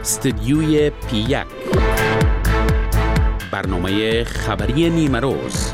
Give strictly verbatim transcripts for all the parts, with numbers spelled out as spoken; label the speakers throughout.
Speaker 1: استدیوی پی یک، برنامه خبری نیمه روز.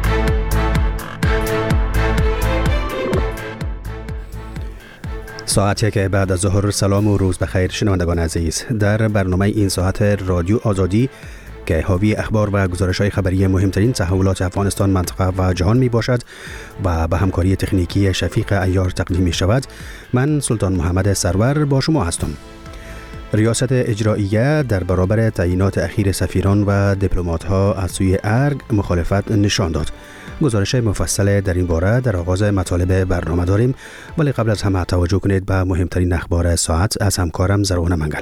Speaker 2: ساعتی که بعد از ظهر. سلام و روز بخیر شنوندگان عزیز. در برنامه این ساعت رادیو آزادی که حاوی اخبار و گزارش‌های خبری مهمترین تحولات افغانستان، منطقه و جهان می باشد و به همکاری تکنیکی شفیق عیار تقدیم می شود، من سلطان محمد سرور با شما هستم. ریاست اجراییه در برابر تعیینات اخیر سفیران و دیپلمات‌ها از سوی ارگ مخالفت نشان داد. گزارش مفصل در این باره در آغاز مطالب برنامه داریم، ولی قبل از همه توجه کنید به مهمترین اخبار ساعت از همکارم زرغون منگل.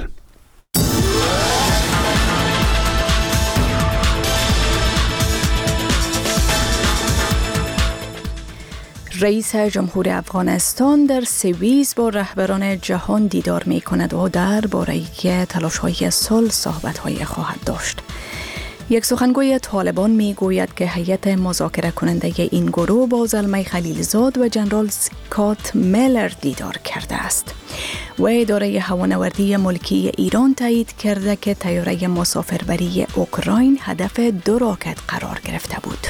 Speaker 3: رئیس جمهور افغانستان در سوئیس با رهبران جهان دیدار می کند و در باره تلاش‌های صلح صحبت‌های خواهد داشت. یک سخنگوی طالبان می گوید که هیئت مذاکره کننده این گروه با زلمه خلیلزاد و جنرال اسکات میلر دیدار کرده است. و اداره هوانوردی ملکی ایران تایید کرده که طیاره مسافربری اوکراین هدف دو راکت قرار گرفته بود.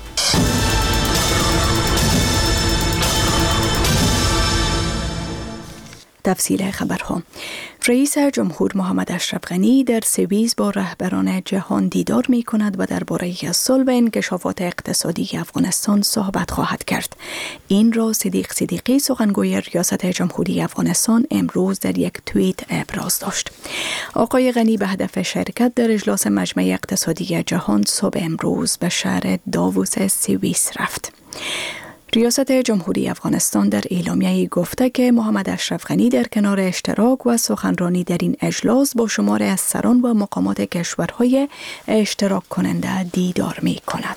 Speaker 3: تفصیل خبرها. رئیس جمهور محمد اشرف غنی در سوئیس با رهبران جهان دیدار می کند و درباره صلح و انکشافات اقتصادی افغانستان صحبت خواهد کرد. این را صدیق صدیقی، سخنگوی ریاست جمهوری افغانستان، امروز در یک توییت ابراز داشت. آقای غنی به هدف شرکت در اجلاس مجمع اقتصادی جهان صبح امروز به شهر داووس سوئیس رفت. ریاست جمهوری افغانستان در اعلامیه‌ای گفته که محمد اشرف غنی در کنار اشتراک و سخنرانی در این اجلاس با شمار از سران و مقامات کشورهای اشتراک کننده دیدار می کند.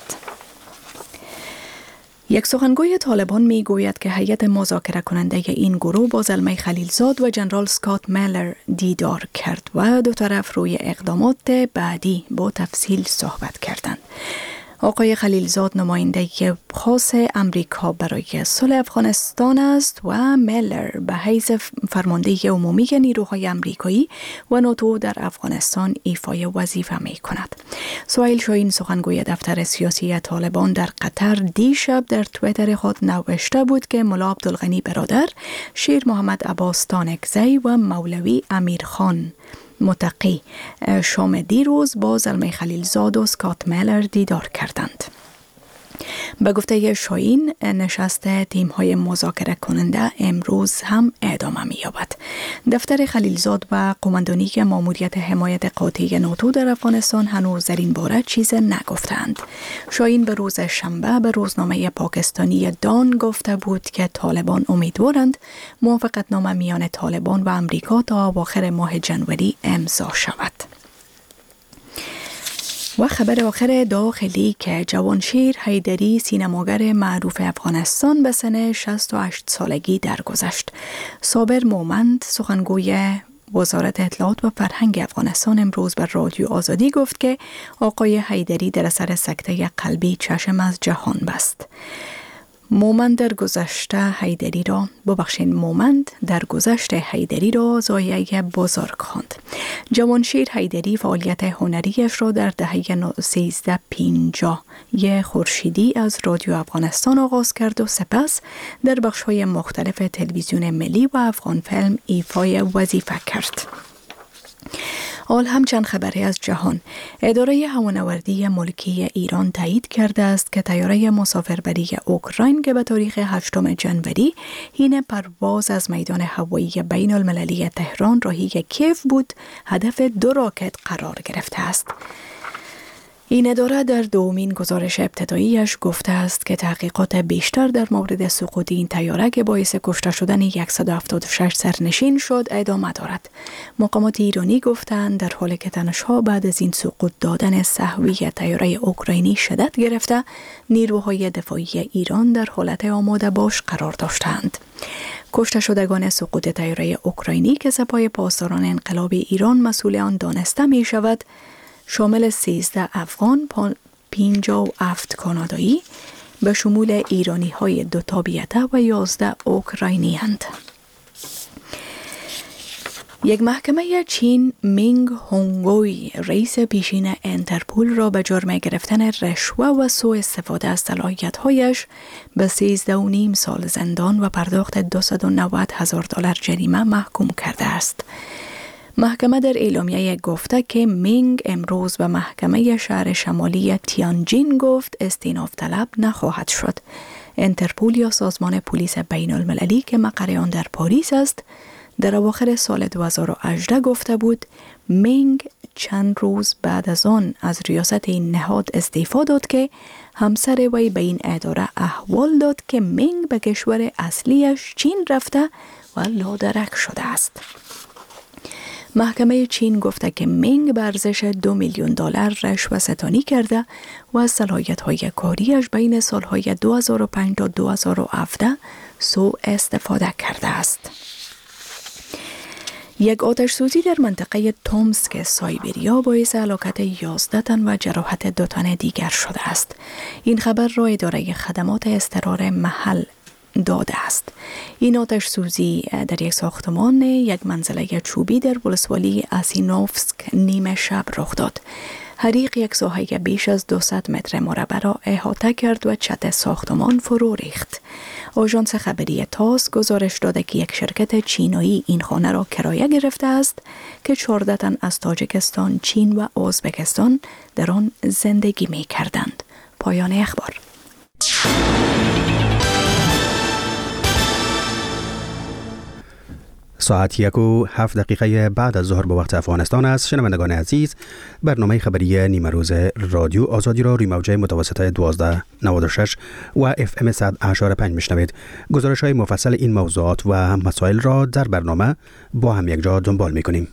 Speaker 3: یک سخنگوی طالبان می گوید که هیئت مذاکره کننده این گروه با زلمه خلیلزاد و جنرال اسکات میلر دیدار کرد و دو طرف روی اقدامات بعدی با تفصیل صحبت کردند. آقای خلیلزاد نماینده خاص امریکا برای صلح افغانستان است و میلر به حیث فرمانده عمومی نیروهای امریکایی و ناتو در افغانستان ایفای وظیفه می کند. سهیل شاهین، سخنگوی دفتر سیاسی طالبان در قطر، دیشب در توییتر خود نوشته بود که ملا عبدالغنی برادر، شیر محمد عباس تانکزی و مولوی امیرخان متقی شام دیروز با زلمه خلیلزاد و اسکات میلر دیدار کردند. به گفته شاهین، نشست تیم‌های مذاکره کننده امروز هم ادامه می‌یابد. دفتر خلیلزاد و قماندانی ماموریت حمایت قاطع ناتو در افغانستان هنوز در این باره چیز نگفتند. شاهین به روز شنبه به روزنامه پاکستانی دان گفته بود که طالبان امیدوارند موافقتنامه میان طالبان و امریکا تا اواخر ماه ژانویه امضا شود. و خبر آخر داخلی که جوانشیر حیدری، سینماگر معروف افغانستان، به سن شصت و هشت سالگی درگذشت. صابر مومند، سخنگوی وزارت اطلاعات و فرهنگ افغانستان، امروز به رادیو آزادی گفت که آقای حیدری در اثر سکته قلبی چشم از جهان بست. مومند در گذشته حیدری را ببخشید مومند در گذشت حیدری را ضایعه بزرگ خواند. جوانشیر حیدری فعالیت هنریش را در دهه سیزده پنجاه ی خورشیدی از رادیو افغانستان آغاز کرد و سپس در بخش‌های مختلف تلویزیون ملی و افغان فیلم ایفای وظیفه کرد. حال هم چند خبری از جهان. اداره هوانوردی ملکی ایران تایید کرده است که طیاره مسافربری اوکراین که به تاریخ هشتم ژانویه حین پرواز از میدان هوایی بین المللی تهران راهی کیف بود، هدف دو راکت قرار گرفته است. این اداره در دومین گزارش ابتداییش گفته است که تحقیقات بیشتر در مورد سقوط این طیاره که باعث کشته شدن صد و هفتاد و شش سرنشین شد ادامه دارد. مقامات ایرانی گفتند در حالی که تنش‌ها بعد از این سقوط دادن سهوی طیاره اوکراینی شدت گرفته، نیروهای دفاعی ایران در حالت آماده باش قرار داشتند. کشته شدگان سقوط طیاره اوکراینی که سپاه پاسداران انقلاب ایران مسئول آن دانسته می شود، شامل سیزده افغان، پنجاه و هفت کانادایی به شمول ایرانی های دو تابعیته و یازده اوکراینی هستند. یک محکمه چین مینگ هونگوی رئیس پیشین انترپول را به جرم گرفتن رشوه و سوء استفاده از صلاحیت‌هایش به سیزده و نیم سال زندان و پرداخت دویست و نود هزار دلار جریمه محکوم کرده است. محکمه در اعلامیه گفته که مینگ امروز به محکمه شهر شمالی تیانجین گفت استیناف طلب نخواهد شد. انترپول یا سازمان پلیس بین المللی که مقر آن در پاریس است، در اواخر سال دو هزار و هجده گفته بود مینگ چند روز بعد از آن از ریاست این نهاد استعفا داد که همسر وی به این اداره احوال داد که مینگ به کشور اصلیش چین رفته و لادرک شده است. محکمه چین گفته که مینگ به ارزش دو میلیون دلار رشوه ستانی کرده و از صلاحیت‌های کاریش بین سالهای دو هزار و پنج تا دو هزار و هفده سوء استفاده کرده است. یک آتش سوزی در منطقه تومسک سایبریا باعث هلاکت یازده تن و جراحت دو تن دیگر شده است. این خبر را اداره خدمات اضطرار محل داده است. این آتش سوزی در یک ساختمان یک منزله چوبی در ولسوالی اسینوفسک نیمه شب رخ داد. حریق یک ساحه بیش از دویست متر مربع را احاطه کرد و چت ساختمان فرو ریخت. آژانس خبری تاس گزارش داده که یک شرکت چینایی این خانه را کرایه گرفته است که چهارده تن از تاجیکستان، چین و ازبکستان در آن زندگی می کردند. پایان اخبار.
Speaker 2: ساعت یک و هفت دقیقه بعد از ظهر به وقت افغانستان است. شنوندگان عزیز، برنامه خبری نیمه روز رادیو آزادی را روی موجه متوسطه دوازده نود و شش و اف ام صد و هشت و پنج میشنوید. گزارش های مفصل این موضوعات و مسائل را در برنامه با هم یک جا دنبال میکنیم.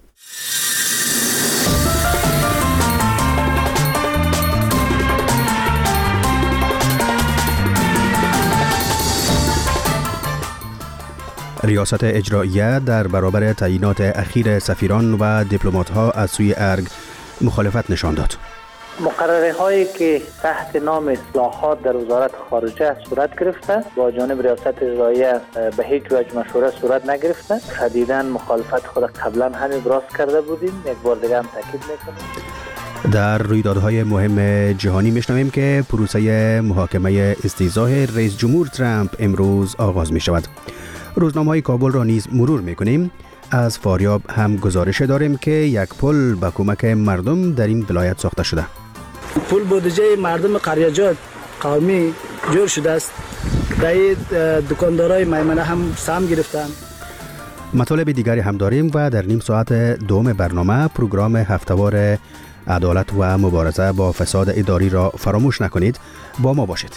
Speaker 2: ریاست اجراییه در برابر تعیینات اخیر سفیران و دیپلمات‌ها از سوی ارگ مخالفت نشان داد.
Speaker 4: مقرره هایی که تحت نام اصلاحات در وزارت خارجه صورت گرفته با جانب ریاست اجراییه به هیچ وجه مشوره صورت نگرفته. شدیداً مخالفت خود قبلا هم ابراز کرده بودیم، یک بار دیگه هم تاکید میکنیم.
Speaker 2: در رویدادهای مهم جهانی میشنویم که پروسه محاکمه استیضاح رئیس جمهور ترامپ امروز آغاز می شود. روزنامه‌های کابل را نیز مرور می‌کنیم. از فاریاب هم گزارش داریم که یک پل به کمک مردم در این ولایت ساخته شده.
Speaker 5: پل بودجه مردم قریه‌جات قومی جور شده است. در دکاندارای میمنه هم سهم گرفتند.
Speaker 2: مطالب دیگری هم داریم و در نیم ساعت دوم برنامه پروگرام هفته‌وار عدالت و مبارزه با فساد اداری را فراموش نکنید. با ما باشید.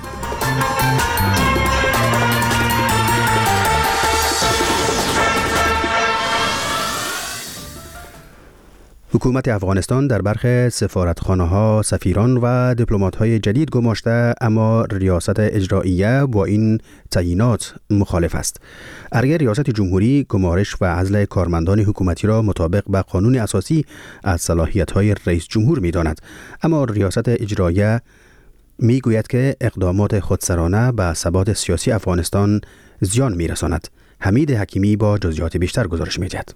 Speaker 2: حکومت افغانستان در برخی سفارتخانه‌ها سفیران و دیپلمات‌های جدید گماشته، اما ریاست اجراییه با این تعیینات مخالف است. ارگ ریاست جمهوری گمارش و عزل کارمندان حکومتی را مطابق با قانون اساسی از صلاحیت‌های رئیس جمهور می‌داند، اما ریاست اجراییه می‌گوید که اقدامات خودسرانه به ثبات سیاسی افغانستان زیان می‌رساند. حمید حکیمی با جزئیات بیشتر گزارش می‌دهد.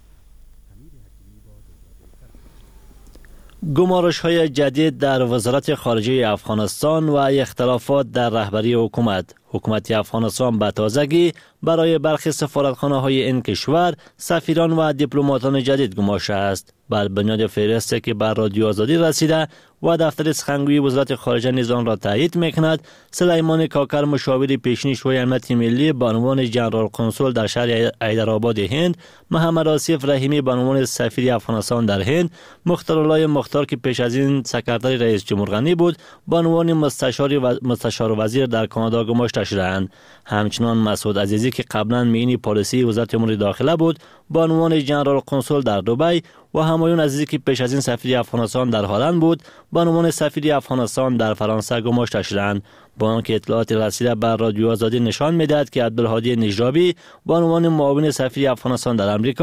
Speaker 6: گمارش های جدید در وزارت خارجه افغانستان و اختلافات در رهبری حکومت. حکومت افغانستان به تازگی برای برخی سفارتخانه های این کشور سفیران و دیپلماتان جدید گماشته است. بر بنیاد فهرستی که بر رادیو آزادی رسیده و دفتر سخنگوی وزارت خارجه نظام را تایید میکند، سلیمان کاکر مشاور پیشین شورای امنیت ملی به عنوان جنرال کنسول در شهر حیدرآباد هند، محمد آصف رحیمی به عنوان سفیر افغانستان در هند، مختارالله مختار که پیش از این سکرتری رئیس جمهور غنی بود به عنوان مستشار و مستشار وزیر در کانادا گماشته شدند. همچنان مسعود عزیزی که قبلا معین پالیسی وزارت امور داخله بود به عنوان جنرال کنسول در دبی و همایون عزیزی که پیش از این سفیر افغانستان در هلند بود به عنوان سفیر افغانستان در فرانسه گماشته شدند. با آنکه اطلاعات رسیده بر رادیو آزادی نشان میدهد که عبدالهادی نجرابی به عنوان معاون سفیر افغانستان در امریکا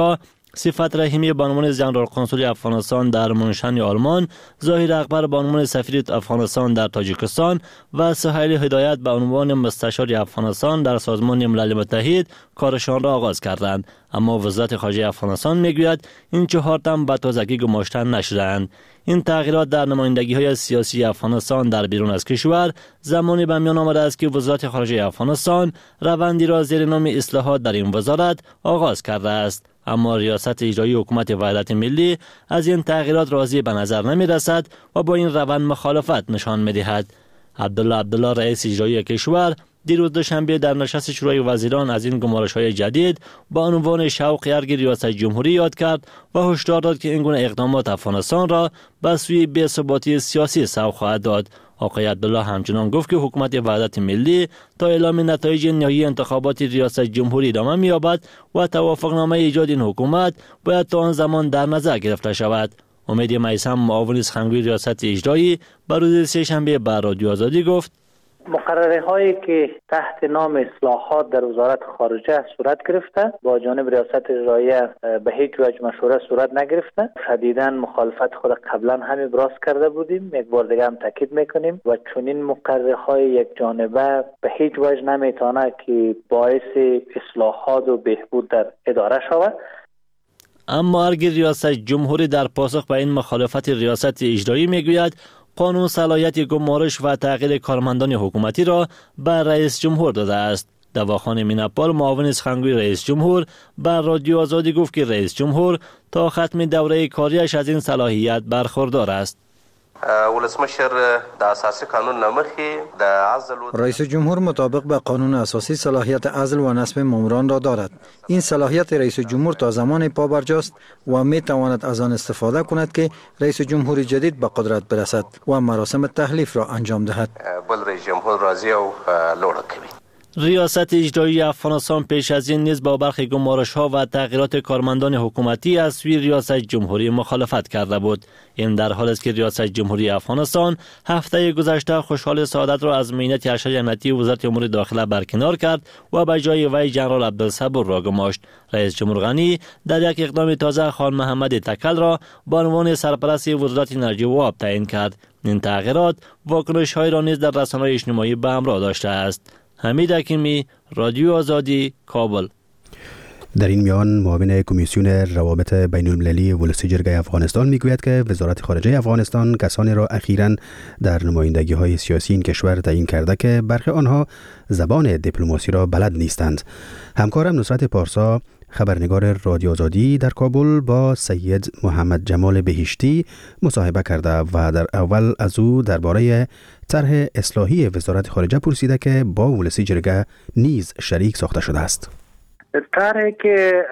Speaker 6: صفت رحیمی به عنوان ژنرال کنسول افغانستان در منشن آلمان، ظاهر اکبر به عنوان سفیر افغانستان در تاجیکستان و سهیل هدایت به عنوان مستشار افغانستان در سازمان ملل متحد کارشان را آغاز کردند. اما وزارت خارجه افغانستان میگوید این چهار تن به تازگی گماشته نشدند. این تغییرات در نمایندگی های سیاسی افغانستان در بیرون از کشور زمانی به میان آمده است که وزارت خارجه افغانستان روندی را زیر نام اصلاحات در این وزارت آغاز کرده است. اما ریاست اجرایی حکومت وحدت ملی از این تغییرات راضی به نظر نمی رسد و با این روند مخالفت نشان می دهد. عبدالله عبدالله رئیس اجرایی کشور دیروز دوشنبه در نشست شورای وزیران از این گمارش‌های جدید با عنوان شوق ارگ ریاست جمهوری یاد کرد و هشدار داد که این گونه اقدامات افغانستان را به سوی بی‌ثباتی سیاسی سوق خواهد داد. آقای عبدالله همچنان گفت که حکومت وحدت ملی تا اعلام نتایج نهایی انتخابات ریاست جمهوری ادامه می‌یابد و توافقنامه ایجاد این حکومت باید تا آن زمان در نظر گرفته شود. امید میثم معاون سخنگوی ریاست اجرایی بر روز سه‌شنبه به رادیو آزادی گفت
Speaker 4: مقرره هایی که تحت نام اصلاحات در وزارت خارجه صورت گرفته با جانب ریاست اجرایی به هیچ وجه مشوره صورت نگرفته. شدیداً مخالفت خود قبلا هم ابراز کرده بودیم، یک بار دیگه هم تاکید میکنیم و چنین مقرره های یک جانبه به هیچ وجه نمیتونه که باعث اصلاحات و بهبود در اداره شود.
Speaker 6: اما ارگ ریاست جمهوری در پاسخ به این مخالفت ریاست اجرایی میگوید قانون صلاحیت گمارش و تغییر کارمندان حکومتی را به رئیس جمهور داده است. دواخان میناپال معاون سخنگوی رئیس جمهور بر رادیو آزادی گفت که رئیس جمهور تا ختم دوره کاریش از این صلاحیت برخوردار است.
Speaker 7: ولسمشر د اساسي قانون نمخي د عزل
Speaker 8: رئیس جمهور مطابق به قانون اساسی صلاحیت عزل و نصب ماموران را دارد. این صلاحیت رئیس جمهور تا زمان پابرجاست و می تواند از آن استفاده کند که رئیس جمهور جدید به قدرت برسد و مراسم تحلیف را انجام دهد.
Speaker 7: بل رئیس جمهور راضی او لوړه کوي.
Speaker 6: ریاست اجرایی افغانستان پیش از این نیز با برخی گمارش‌ها و تغییرات کارمندان حکومتی از سوی ریاست جمهوری مخالفت کرده بود. این در حالی است که ریاست جمهوری افغانستان هفته گذشته خوشحال سعادت را از معینت ارشد امنیتی وزارت امور داخله برکنار کرد و به جای وی جنرال عبدالصبور را گماشت. رئیس جمهور غنی در یک اقدام تازه خان محمد تکل را به عنوان سرپرست وزارت انرژی و آب تعیین کرد. این تغییرات واکنش‌های را نیز در رسانه‌های اجتماعی به همراه داشته است. حمید حکیمی، رادیو آزادی، کابل.
Speaker 2: در این میان معاون کمیسیون روابط بین المللی ولسی جرگه افغانستان میگوید که وزارت خارجه افغانستان کسانی را اخیراً در نمایندگی های سیاسی این کشور تعیین کرده که برخی آنها زبان دیپلماسی را بلد نیستند. همکارم نصرت پارسا خبرنگار رادیو آزادی در کابل با سید محمد جمال بهشتی مصاحبه کرده و در اول از او درباره طرح اصلاحی وزارت خارجه پرسیده که با ولسی جرگه نیز شریک ساخته شده است.
Speaker 9: طرحی که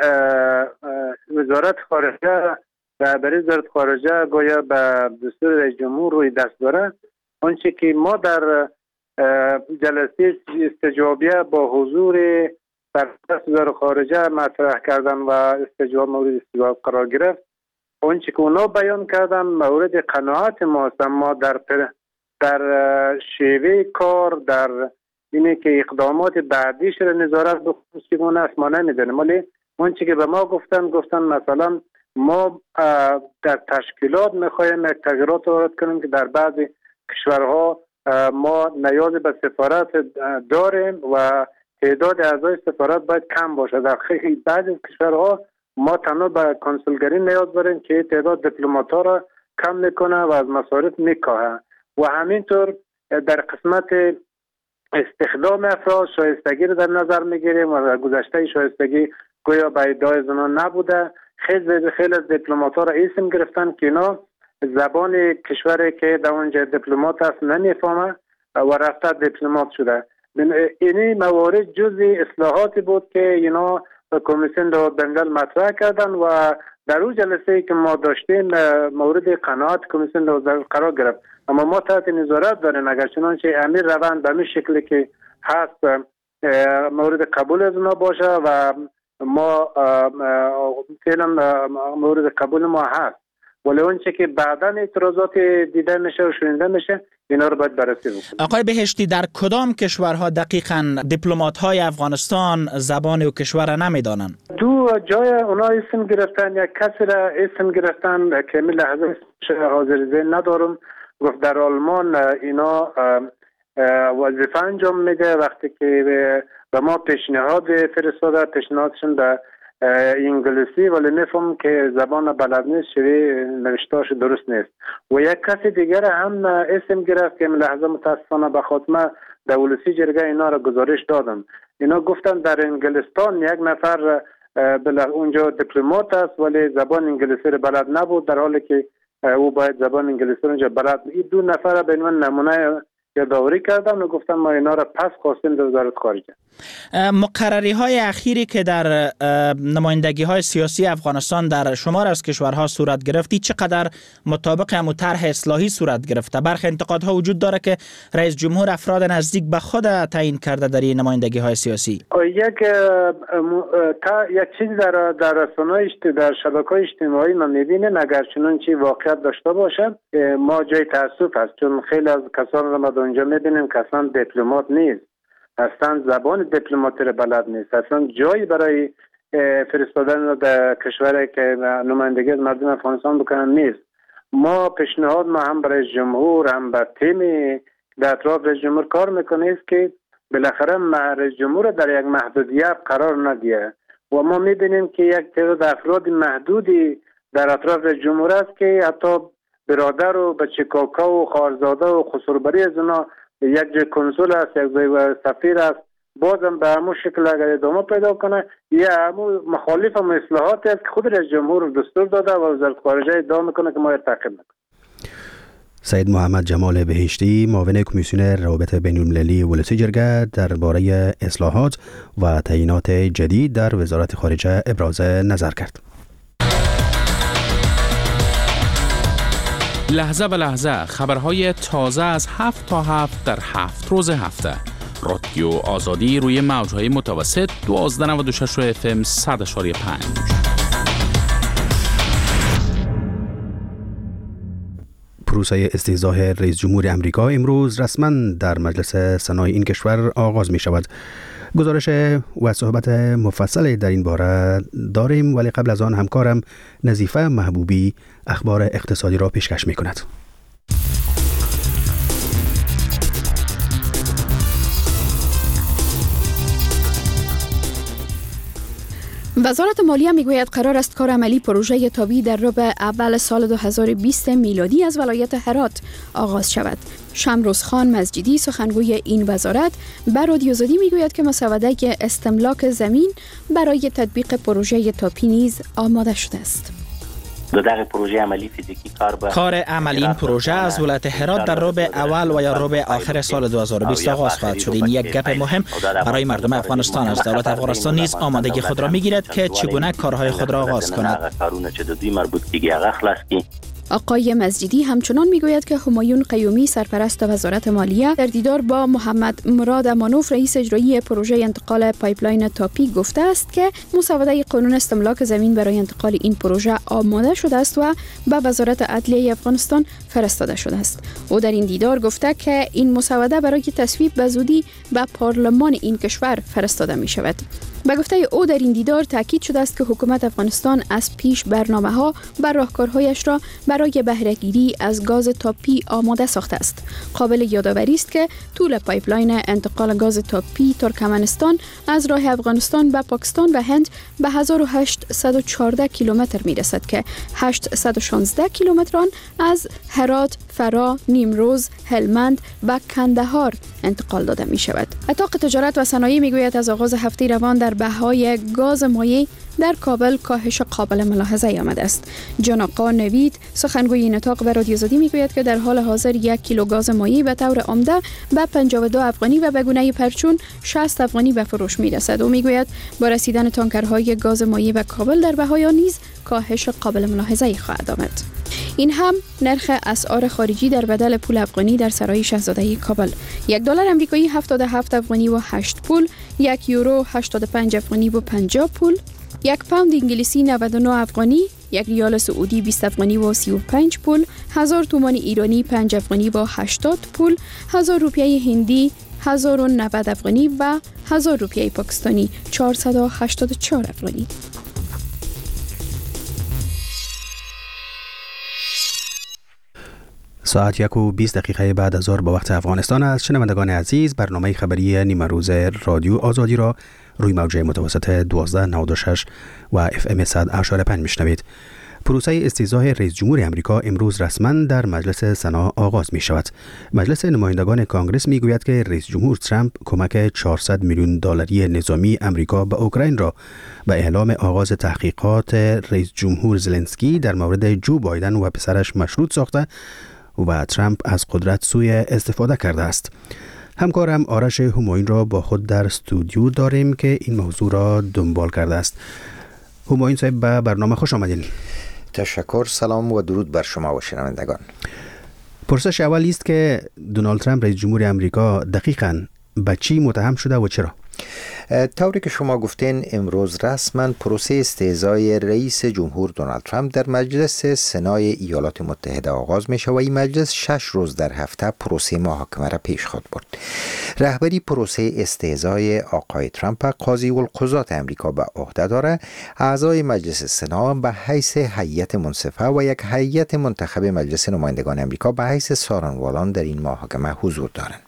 Speaker 9: وزارت خارجه رهبری وزارت خارجه گویا به دستور رئیس جمهور روی دست داره، آنچه که ما در جلسه استجابیه با حضور سرپرست وزارت خارجه مطرح کردن و استجواب مورد استجواب قرار گرفت، آنچه که اونا بیان کردن مورد قناعت ماست، اما در در شیوه کار در اینه که اقدامات بعدیش را نظارت بکنیم چگونه است ما نمیدونیم، ولی آنچه که به ما گفتن گفتن مثلا ما در تشکیلات میخوایم یک تغییرات وارد کنیم که در بعضی کشورها ما نیاز به سفارت داریم و تعداد اعضای سفارت باید کم باشه. در بعضی کشورها ما تنها به کنسولگری نیاز داریم که تعداد دیپلمات‌ها را کم میکنه و از مصارف میکاهه و همینطور در قسمت استخدام افراد شایستگی رو در نظر میگیریم و در گذشته شایستگی گویا به ادعای زنان نبوده. خیلی خیلی از دیپلمات‌ها را اسم گرفتن که اینا زبان کشوری که در اونجا دیپلمات است نمیفهمه و رفته دیپلمات شده. اینی موارد جزئی اصلاحاتی بود که اینا کمیسیون دو بنگال مطرح کردن و در اون جلسه که ما داشتیم مورد قناعت کمیسیون دو قرار گرفت. اما ما تحت نظارت داریم اگر چنانچه امیر روند به این شکلی که هست مورد قبول از اونا باشه و ما فعلا مورد قبول ما هست، ولی اونچه که بعدا اعتراضات دیده میشه و شنیده میشه اینا رو باید بررسی بکنیم.
Speaker 10: آقای بهشتی، در کدام کشورها دقیقاً دیپلمات‌های افغانستان زبان و کشور نمیدانند؟
Speaker 9: دو او جای اونا اسم گرفتن، یک کسی را اسم گرفتن که می لحظه حاضر ذهن ندارم، گفت در آلمان اینا وظیفه انجام میده. وقتی که به ما پیشنهاد فرستاده، پیشنهادشون به انگلیسی ولی نفهم که زبان بلد نیست، شوی نوشتاش درست نیست. و یک کسی دیگر هم اسم گرفت که لحظه متاسفانه به خاتمه دولتی جرگه اینا را گزارش دادم. اینا گفتن در انگلستان یک نفر اونجا دیپلمات است ولی زبان انگلیسی را بلد نبود، در حالی که او باید زبان انگلیسی را اونجا بلد. این دو نفر به من نمونه یادآوری کردم و گفتم ما اینا را پس خواستیم در وزارت خارجه.
Speaker 10: مقرری های اخیری که در نمایندگی های سیاسی افغانستان در شمار از کشورها صورت گرفتی چقدر مطابق همون طرح اصلاحی صورت گرفته؟ برخی انتقادها وجود داره که رئیس جمهور افراد نزدیک به خود تعیین کرده در این نمایندگی های سیاسی.
Speaker 9: یک تا یک چیز در در رسانه‌های در شبکه‌های اجتماعی ما می‌بینیم، اگر چنان چی واقعیت داشته باشه ما جای تأسف است، چون خیلی از کسان را ما اونجا می‌بینیم که اصلا دیپلمات نیست، اصلا زبان دیپلماتی را بلد نیست، اصلا جایی برای فرستادن در کشوری که نمایندگی از مردم افغانستان بکنن نیست. ما پیشنهاد ما هم برای جمهور هم به تیم در اطراف رئیس جمهور کار میکنه است که بالاخره رئیس جمهور در یک محدودیت قرار ندیه و ما میبینیم که یک تعداد افراد محدودی در اطراف رئیس جمهور است که حتی برادر و بچه کاکا و خواهرزاده و خسروبری از اونا یک جای کنسول است، یک جای سفیر است، بازم به همون شکل اگر ادامه پیدا کنه یا همون مخالف هم اصلاحاتی است که خود رئیس جمهور دستور داده و وزارت خارجه ادعا میکنه که ما تعقیب میکنیم.
Speaker 2: سید محمد جمال بهشتی، معاون کمیسیون روابط بین‌المللی ولسی جرگه درباره اصلاحات و تعیینات جدید در وزارت خارجه ابراز نظر کرد.
Speaker 1: لحظه به لحظه خبرهای تازه از هفت تا هفت در هفت روز هفته. رادیو آزادی روی موجهای متوسط دوازده نود و شش اف ام صد اشاری پنج.
Speaker 2: پروسه استحضاح رئیس جمهور امریکا امروز رسما در مجلس سنای این کشور آغاز می شود. گزارش و صحبت مفصل در این باره داریم، ولی قبل از آن همکارم نظیفه محبوبی اخبار اقتصادی را پیشکش می کند.
Speaker 3: وزارت مالیه میگوید قرار است کار عملی پروژه تابی در ربع اول سال دو هزار و بیست میلادی از ولایت هرات آغاز شود. شمروز خان مسجدی سخنگوی این وزارت به رادیو آزادی میگوید که مسوده استملاک زمین برای تطبیق پروژه تاپی نیز آماده شده است.
Speaker 11: در پروژه عملی فیزیکی کار با
Speaker 10: کار عملی این پروژه از ولایت هرات در ربع اول و یا ربع آخر سال دو هزار و بیست آغاز خواهد شد. این یک گپ مهم برای مردم افغانستان از دولت افغانستان نیز آمادگی خود را میگیرد که چگونه کارهای خود را آغاز کند. آقای مسجدی همچنان میگوید که همایون قیومی سرپرست وزارت مالیه در دیدار با محمد مراد امانوف رئیس اجرایی پروژه انتقال پایپلاین تاپی گفته است که مسوده قانون استملاک زمین برای انتقال این پروژه آماده شده است و به وزارت عدلیه افغانستان فرستاده شده است. او در این دیدار گفته که این مسوده برای تصویب به زودی به پارلمان این کشور فرستاده می شود. به گفته او در این دیدار تاکید شده است که حکومت افغانستان از پیش برنامه‌ها و راهکارهایش را برای بهره‌گیری از گاز تاپی آماده ساخته است. قابل یادآوری است که طول پایپلاین انتقال گاز تاپی ترکمنستان از راه افغانستان به پاکستان و هند به هزار و هشتصد و چهارده کیلومتر میرسد که هشتصد و شانزده کیلومتر آن از هرات، فرا، نیمروز، هلمند و کندهار انتقال داده می شود. اتاق تجارت و صنایع می گوید از آغاز هفته روان در بهای گاز مایع در کابل کاهش قابل ملاحظه آمده است. جان آقا نوید سخنگوی این اتاق به رادیو آزادی می گوید که در حال حاضر یک کیلو گاز مایع به طور عمده به پنجاه و دو افغانی و به گونه پرچون شصت افغانی به فروش می رسد. او می گوید با رسیدن تانکرهای گاز مایع به کابل در بهای آن نیز کاهش قابل ملاحظه خواهد آمد. این هم نرخ اسعار خارجی در بدل پول افغانی در سرای شاهزاده کابل. یک دلار آمریکایی هفتاد و هفت افغانی و هشت پول، یک یورو هشتاد و پنج افغانی و پنجاه پول، یک پوند انگلیسی نود و نه افغانی، یک ریال سعودی بیست افغانی و سی و پنج پول، هزار تومان ایرانی پنج افغانی و هشتاد پول، هزار روپیه هندی هزار و نود افغانی و هزار روپیه پاکستانی چهارصد و هشتاد و چهار افغانی.
Speaker 2: ساعت یک و بیست دقیقه بعد از ظهر به وقت افغانستان است. شنوندگان عزیز، برنامه خبری نیمه روز رادیو آزادی را روی موج متوسط دوازده نود و شش و اف ام صد و پنج میشنوید. پروسه استیضاح رئیس جمهور امریکا امروز رسما در مجلس سنا آغاز می شود. مجلس نمایندگان کانگرس می گوید که رئیس جمهور ترامپ کمک چهارصد میلیون دلاری نظامی امریکا به اوکراین را به اعلام آغاز تحقیقات رئیس جمهور زلنسکی در مورد جو بایدن و پسرش مشروط ساخته و ترامپ از قدرت سوء استفاده کرده است. همکارم آرش همایون را با خود در استودیو داریم که این موضوع را دنبال کرده است. همایون صاحب، به برنامه خوش آمدین.
Speaker 12: تشکر، سلام و درود بر شما و شنوندگان.
Speaker 2: پرسش اولی است که دونالد ترامپ رئیس جمهور امریکا دقیقاً به چی متهم شده و چرا؟
Speaker 12: طوری که شما گفتین، امروز رسما پروسه استعزای رئیس جمهور دونالد ترامپ در مجلس سنای ایالات متحده آغاز می شود و این مجلس شش روز در هفته پروسه محاکمه را پیش خواهد برد. رهبری پروسه استعزای آقای ترامپ قاضی القضات امریکا به عهده داره. اعضای مجلس سنا به حیث هیئت منصفه و یک هیئت منتخب مجلس نمایندگان امریکا به حیث سارنوالان در این محاکمه حضور دارند.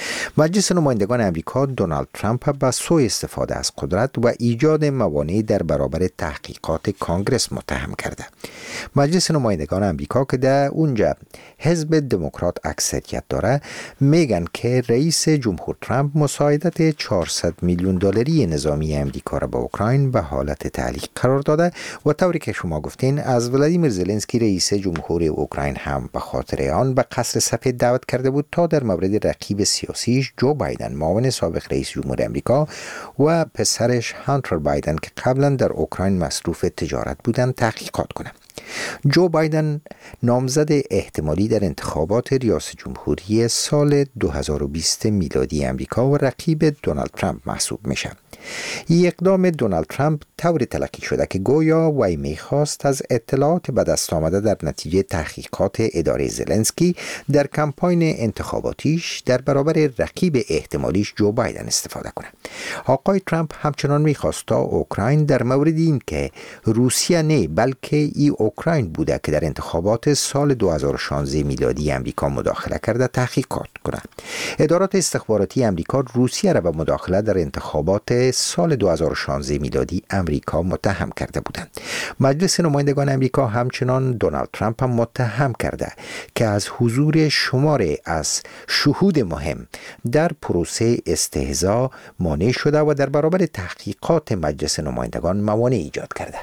Speaker 12: مجلس نمایندگان امریکا دونالد ترامپ به سوء استفاده از قدرت و ایجاد موانع در برابر تحقیقات کانگرس متهم کرده. مجلس نمایندگان امریکا که در اونجا حزب دموکرات اکثریت داره میگن که رئیس جمهور ترامپ مساعدت چهارصد میلیون دلاری نظامی امریکا را به اوکراین به حالت تعلیق قرار داده و طوری که شما گفتین از ولادیمیر زلنسکی رئیس جمهور اوکراین هم به خاطر آن به قصر سفید دعوت کرده بود تا در مورد رقیب سیاسیش جو بایدن، معاون سابق رئیس جمهور امریکا، و پسرش هانتر بایدن که قبلا در اوکراین مصروف تجارت بودند تحقیقات کنه. جو بایدن نامزد احتمالی در انتخابات ریاست جمهوری سال دو هزار و بیست میلادی امریکا و رقیب دونالد ترامپ محسوب میشه. این اقدام دونالد ترامپ طوری تلقی شده که گویا وی میخواست از اطلاعات به دست آمده در نتیجه تحقیقات اداره زلنسکی در کمپاین انتخاباتیش در برابر رقیب احتمالیش جو بایدن استفاده کنه. آقای ترامپ همچنان میخواست تا اوکراین در مورد این که روسیه نه بلکه ای اوکراین بوده که در انتخابات سال دو هزار و شانزده میلادی امریکا مداخله کرده تحقیقات کنه. ادارات استخباراتی امریکا روسیه را به مداخله در انتخابات سال دو هزار و شانزده میلادی امریکا متهم کرده بودند. مجلس نمایندگان امریکا همچنان دونالد ترامپ هم متهم کرده که از حضور شماری از شهود مهم در پروسه استهزا مانع شده و در برابر تحقیقات مجلس نمایندگان موانع ایجاد کرده.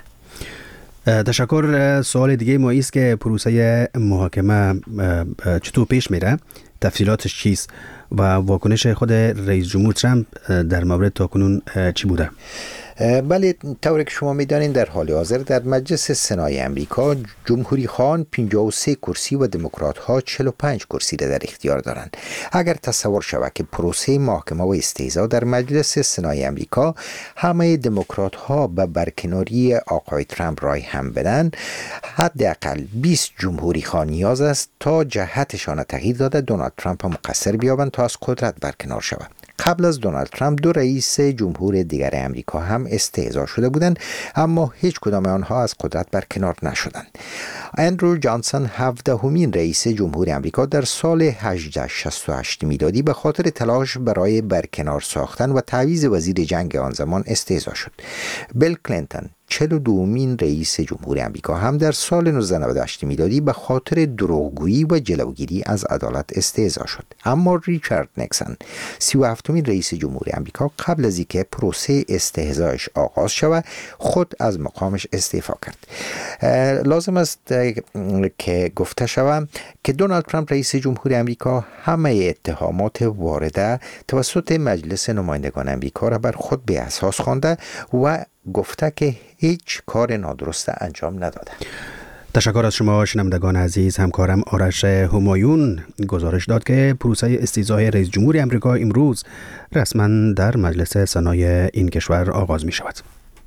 Speaker 2: تشکر. سوال دیگه ما است که پروسه محاکمه چطور پیش میره؟ تفصیلاتش چیست و واکنش خود رئیس جمهور ترامپ در مورد تاکنون چی بوده؟
Speaker 12: بله، طوری که شما میدانید در حال حاضر در مجلس سنای امریکا جمهوری خواهان پنجاه و سه کرسی و دموکرات ها چهل و پنج کرسی را در اختیار دارند. اگر تصور شود که پروسه محاکمه و استهزا در مجلس سنای امریکا همه دموکرات ها به برکناری آقای ترامپ رای هم بدن، حداقل بیست جمهوری خواه نیاز است تا جهتشان تغییر داده دونالد ترامپ مقصر بیابند تا از قدرت برکنار شود. قبل از دونالد ترامپ دو رئیس جمهور دیگر امریکا هم استهزا شده بودند اما هیچ کدام آنها از قدرت برکنار نشدند. اندرو جانسون هفدهمین رئیس جمهور امریکا در سال هزار و هشتصد و شصت و هشت میلادی به خاطر تلاش برای برکنار ساختن و تعویض وزیر جنگ آن زمان استهزا شد. بیل کلینتون چهل و دومین رئیس جمهور امریکا هم در سال نوزده نود و هشت میلادی به خاطر دروغگویی و جلوگیری از عدالت استهزا شد. اما ریچارد نیکسون سی و هفتمین رئیس جمهور امریکا قبل از اینکه پروسه استهزایش آغاز شود خود از مقامش استعفا کرد. لازم است که گفته شود که دونالد ترامپ رئیس جمهور امریکا همه اتهامات وارده توسط مجلس نمایندگان امریکا را بر خود به اساس خوانده و گفته که هیچ کار نادرست انجام نداده.
Speaker 2: تشکر از شما شنوندگان عزیز. همکارم آرش همایون گزارش داد که پروسه استیضاح رئیس جمهور امریکا امروز رسما در مجلس سنای این کشور آغاز می شود.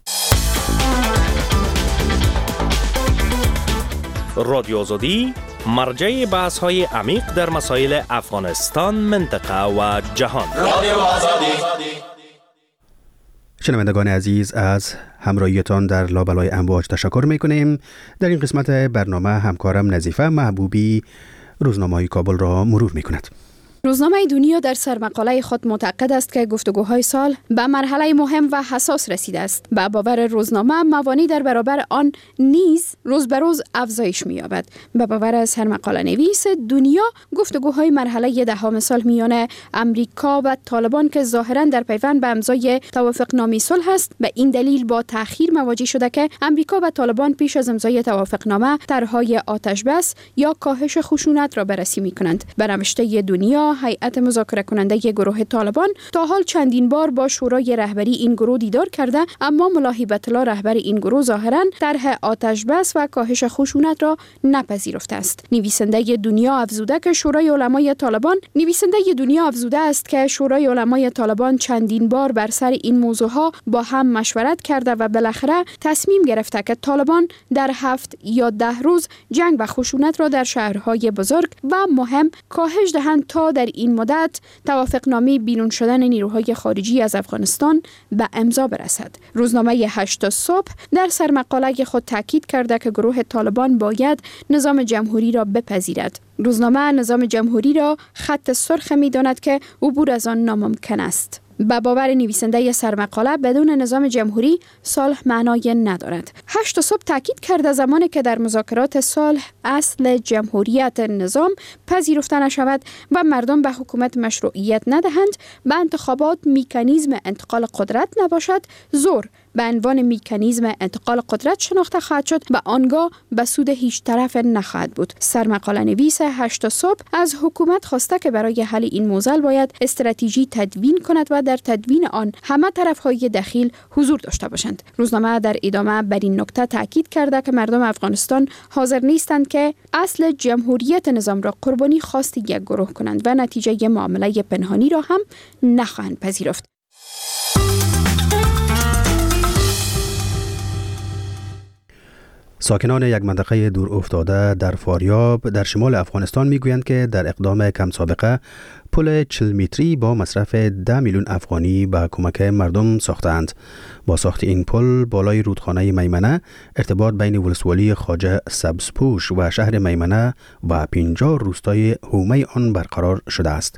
Speaker 13: رادیو آزادی مرجع بحث های عمیق در مسائل افغانستان، منطقه و جهان. رادیو آزادی.
Speaker 2: شنوندگان عزیز، از همراهیتان در لابلای امواج تشکر میکنیم. در این قسمت برنامه همکارم نظیفه محبوبی روزنامه‌های کابل را مرور می‌کند.
Speaker 10: روزنامه دنیا در سرمقاله خود معتقد است که گفتگوهای سال به مرحله مهم و حساس رسیده است. به باور روزنامه موانع در برابر آن نیز روز به روز افزایش می‌یابد. به باور سرمقاله نویس دنیا گفتگوهای مرحله دهم سال میان امریکا و طالبان که ظاهراً در پیوند به امضای توافقنامه صلح است، به این دلیل با تأخیر مواجه شده که امریکا و طالبان پیش از امضای توافقنامه طرحهای آتش بس یا کاهش خشونت را بررسی می‌کنند. به نوشته دنیا، هیئت مذاکره کننده گروه طالبان تا حال چندین بار با شورای رهبری این گروه دیدار کرده، اما ملا هیبت الله رهبر این گروه ظاهراً طرح آتش بس و کاهش خشونت را نپذیرفته است. نویسنده دنیا افزوده که شورای علمای طالبان نویسنده دنیا افزوده است که شورای علمای طالبان چندین بار بر سر این موضوعها با هم مشورت کرده و بالاخره تصمیم گرفته که طالبان در هفت یا ده روز جنگ و خشونت را در شهرهای بزرگ و مهم کاهش دهند تا در این مدت توافقنامه بیرون شدن نیروهای خارجی از افغانستان به امضا برسد. روزنامه هشت صبح در سرمقاله خود تاکید کرده که گروه طالبان باید نظام جمهوری را بپذیرد. روزنامه نظام جمهوری را خط سرخ می‌داند که عبور از آن ناممکن است. به باور نویسنده سرمقاله بدون نظام جمهوری صلح معنای ندارد. هشت صبح تاکید کرده زمانی که در مذاکرات صلح اصل جمهوریت نظام پذیرفته نشود و مردم به حکومت مشروعیت ندهند، به انتخابات مکانیزم انتقال قدرت نباشد، زور به عنوان مکانیزم انتقال قدرت شناخته خواهد شد و آنگاه به سود هیچ طرف نخواهد بود. سرمقاله نویس هشت صبح از حکومت خواسته که برای حل این موضوع باید استراتژی تدوین کند و در تدوین آن همه طرف‌های دخیل حضور داشته باشند. روزنامه در ادامه بر این نکته تاکید کرده که مردم افغانستان حاضر نیستند که اصل جمهوریت نظام را قربانی خواست یک گروه کنند و نتیجه معامله پنهانی را هم نخواهند پذیرفت.
Speaker 2: ساکنان یک منطقه دور افتاده در فاریاب در شمال افغانستان میگویند که در اقدام کم سابقه پل چهل متری با مصرف ده میلیون افغانی به کمک مردم ساختند. با ساخت این پل بالای رودخانه میمنه ارتباط بین ولسوالی خواجه سبزپوش و شهر میمنه و پنجاه روستای حومه آن برقرار شده است.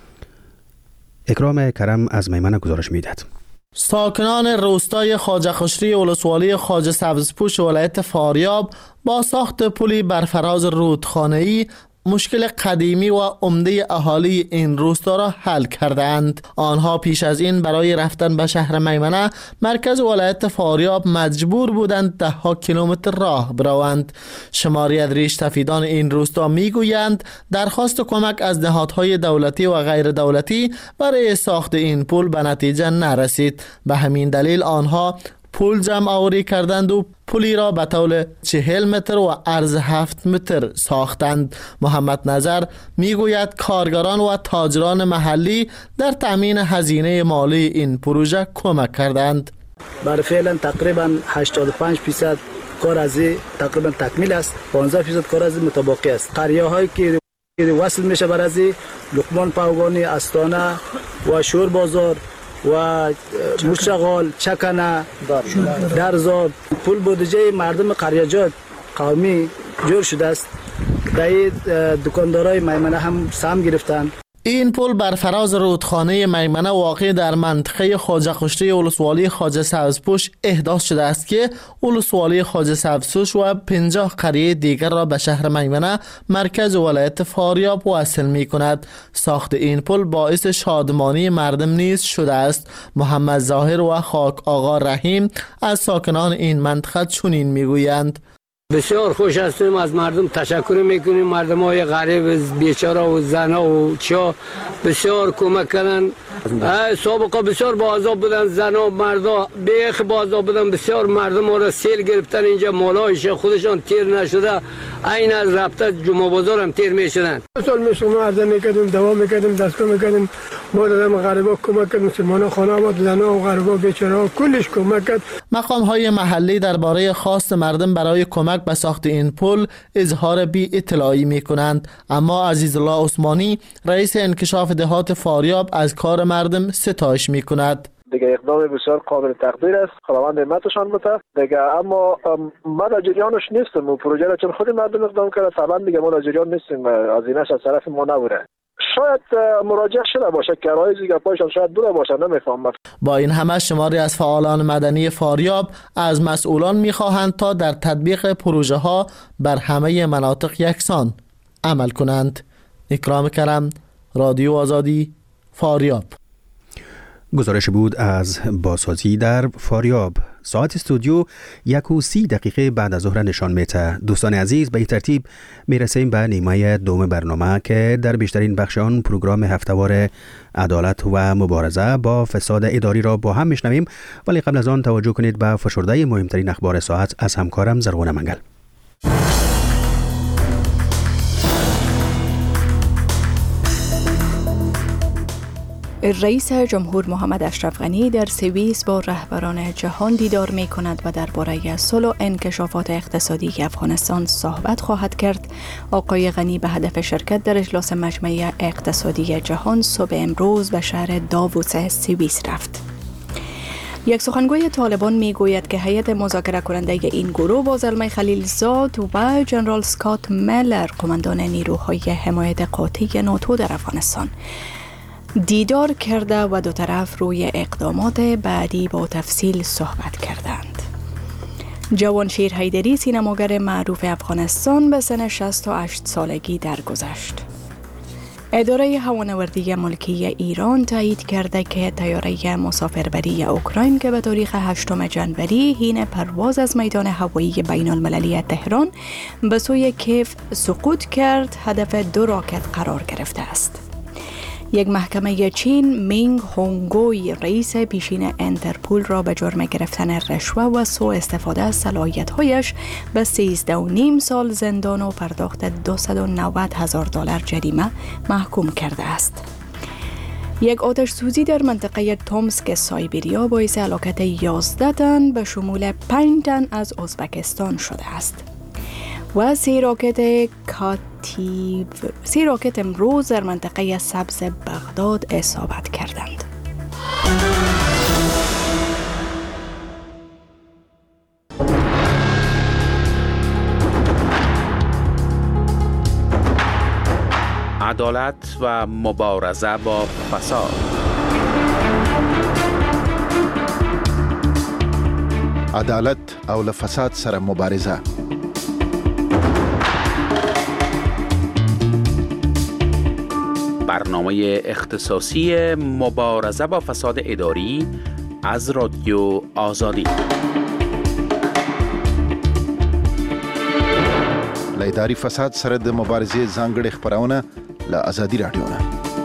Speaker 2: اکرام کرم از میمنه گزارش میدهد.
Speaker 14: ساکنان روستای خواجه خشری ولسوالی خواجه سبزپوش ولایت فاریاب با ساخت پلی بر فراز رودخانه‌ای مشکل قدیمی و عمده اهالی این روستا را حل کردند. آنها پیش از این برای رفتن به شهر میمنه مرکز ولایت فاریاب مجبور بودند ده ها کیلومتر راه بروند. شماری از ریش‌سفیدان این روستا میگویند درخواست کمک از نهادهای دولتی و غیر دولتی برای ساخت این پل به نتیجه نرسید. به همین دلیل آنها پول جمع آوری کردند و پلی را به طول چهل متر و عرض هفت متر ساختند. محمد نظر میگوید کارگران و تاجران محلی در تامین هزینه مالی این پروژه کمک کردند.
Speaker 5: برای فعلا تقریبا هشتاد و پنج درصد کار از تقریبا تکمیل است، پانزده درصد کار از متباقی است. قریه هایی که وصل میشه بر از لقمان پاوگانی، استانه و شور بازار و مشغال چکنه درزاد پول بودجه مردم قریجات قومی جور شده است. در دکاندارای میمنه هم سهم گرفتند.
Speaker 14: این پل بر فراز رودخانه میمنه واقع در منطقه خواجه خشری ولسوالی خواجه سبزپوش احداث شده است که ولسوالی خواجه سبزپوش و پنجاه قریه دیگر را به شهر میمنه مرکز ولایت فاریاب وصل می کند. ساخت این پل باعث شادمانی مردم نیز شده است. محمد ظاهر و خاک آقا رحیم از ساکنان این منطقه چنین می گویند.
Speaker 15: بسیار خوش هستیم، از مردم تشکر میکنیم. مردم های غریب بیچاره و زنا و چا بسیار کمک کردن. سابقا بسیار با عذاب بودن، زنا مردا بیخ با عذاب بودن. بسیار مردم ها را سیل گرفتن، اینجا مالایش خودشان تیر نشده، این از رابطه جمعه بازار هم تیر میشدن.
Speaker 16: سال میشم عرضه میکردیم، دوا میکردیم، دستگاه میکردیم. ما دادم غریبا کمک کردیم، مسلمان خانه آمد، زنا و غریبا بیچاره کلش کمک کرد.
Speaker 14: مقام های محلی درباره خواست مردم برای کمک به ساخت این پل اظهار بی اطلاعی می کنند، اما عزیزالله عثمانی رئیس انکشاف دهات فاریاب از کار مردم ستایش می کند.
Speaker 17: دیگه اقدام بسیار قابل تقدیر است، خداوند همتشان بده دیگه. اما ما در جریانش نیستم و پروژه را چون خود مردم اقدام کرده طبعا دیگه ما در جریان نیستیم، هزینه‌اش از طرف ما نبوده. شاید مراجعه شده باشه که رای دیگه پایشان شاید بوده باشه، نمیفهمم.
Speaker 14: با این همه شماری از فعالان مدنی فاریاب از مسئولان میخواهند تا در تطبیق پروژه ها بر همه مناطق یکسان عمل کنند. اکرام کرم، رادیو آزادی، فاریاب.
Speaker 2: گزارش بود از بازسازی در فاریاب. ساعت استودیو یک و سی دقیقه بعد از ظهر نشان میده. دوستان عزیز، به این ترتیب میرسیم به نیمه دوم برنامه که در بیشترین بخش آن پروگرام هفتهوار عدالت و مبارزه با فساد اداری را با هم میشنویم، ولی قبل از آن توجه کنید به فشرده مهمترین اخبار ساعت از همکارم زرغون منگل.
Speaker 3: رئیس جمهور محمد اشرف غنی در سوئیس با رهبران جهان دیدار می کند و درباره صلح و انکشافات اقتصادی افغانستان صحبت خواهد کرد. آقای غنی به هدف شرکت در اجلاس مجمع اقتصادی جهان صبح امروز به شهر داووس سوئیس رفت. یک سخنگوی طالبان می گوید که هیئت مذاکره کننده این گروه با زلمه خلیلزاد و جنرال اسکات میلر، قماندان نیروهای حمایت قاطع ناتو در افغانستان، دیدار کرده و دو طرف روی اقدامات بعدی با تفصیل صحبت کردند. جوانشیر حیدری، سینماگر معروف افغانستان، به سن شصت و هشت سالگی درگذشت. اداره هوانوردی ملکی ایران تایید کرده که طیاره مسافربری اوکراین که به تاریخ هشتم جنوری حین پرواز از میدان هوایی بین المللی تهران به سوی کیف سقوط کرد، هدف دو راکت قرار گرفته است. یک محکمه چین مینگ هونگوی، رئیس پیشین انترپول، را به جرم گرفتن رشوه و سوء استفاده از صلاحیت‌هایش به سیزده و نیم سال زندان و پرداخت دویست و نود هزار دلار جریمه محکوم کرده است. یک آتش سوزی در منطقه تومسک سایبریا باعث هلاکت یازده تن به شمول پنج تن از ازبکستان شده است. و سی راکت کاتیو سی راکت امروز در منطقه سبز بغداد اصابت کردند.
Speaker 1: عدالت و مبارزه با فساد.
Speaker 18: عدالت او له فساد سره مبارزه.
Speaker 1: برنامه اختصاصی مبارزه با فساد اداری از رادیو آزادی.
Speaker 18: له اداري فساد سره د مبارزې ځانګړې خبرونه له آزادي رادیو نه.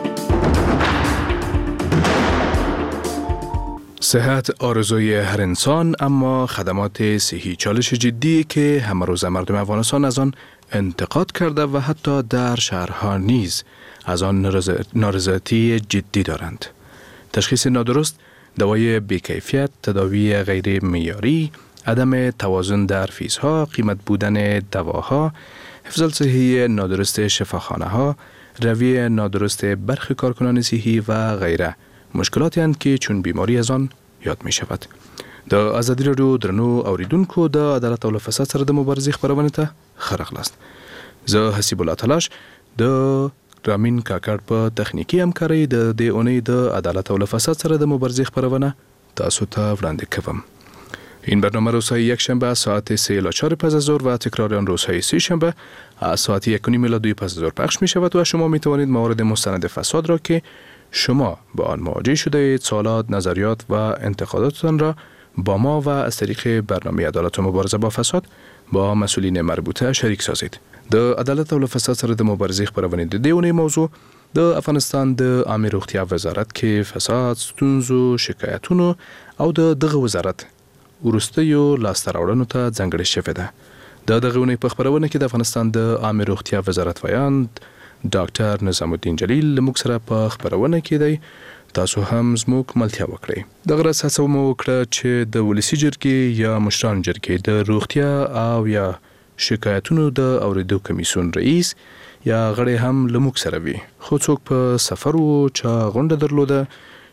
Speaker 19: صحت آرزوی هر انسان، اما خدمات صحی چالش جدی که همه روز مردم افغانستان از آن انتقاد کرده و حتی در شهرها نیز از آن نارضایتی جدی دارند. تشخیص نادرست، دوای بیکیفیت، تداوی غیر معیاری، عدم توازن در فیزها، قیمت بودن دواها، حفظ صحی نادرست شفاخانه ها، روی نادرست برخی کارکنان صحی و غیره مشکلاتی هستند که چون بیماری از آن یاد می شود. د آزادی رادیو درنو اوریدونکو د عدالت او فساد سره د مبارزې خبرونه ته خرغلاست. زه حسیب الله تلاش د رامین کاکړ په تخنیکی همکارۍ د دې اونۍ د عدالت او فساد سره د مبارزې خبرونه تاسو ته وړاندې کوم. این برنامه روزهای یک شنبه ساعت سه الی چهار پس از ظهر و تکرار آن روزهای سه شنبه ساعت یک و نیم الی دو پس از ظهر پخش می شود و شما می توانید موارد مستند فساد را که شما با آن مواجه شده اید، سوالات، نظریات و انتقاداتتان را با ما و از طریق برنامه عدالت و مبارزه با فساد با مسئولین مربوطه شریک سازید. د عدالت او فساد سره د مبارزې خبرونه د دیونه موضوع د افغانستان د عامه روغتیا وزارت کې فساد، ستونزو، شکایتونو او د دغه وزارت ورستیو لاسته راوړنو ته ځانګړې شوې ده. د دغه اونۍ په خبرونه کې د افغانستان د عامه روغتیا وزارت ویاند ډاکټر نظام الدین جلیل موږ سره په خبرونه کې دی. تاسو هم زموږ ملتیا وکړئ. دغه راز هڅه مو وکړه چې د ولسی جرګې یا مشران جرګې د روغتیا او یا شکایتونو د اوریدو کمیسیون رئیس یا غړي هم لموږ سره وي. خو څوک په سفر وو چې غونډه درلوده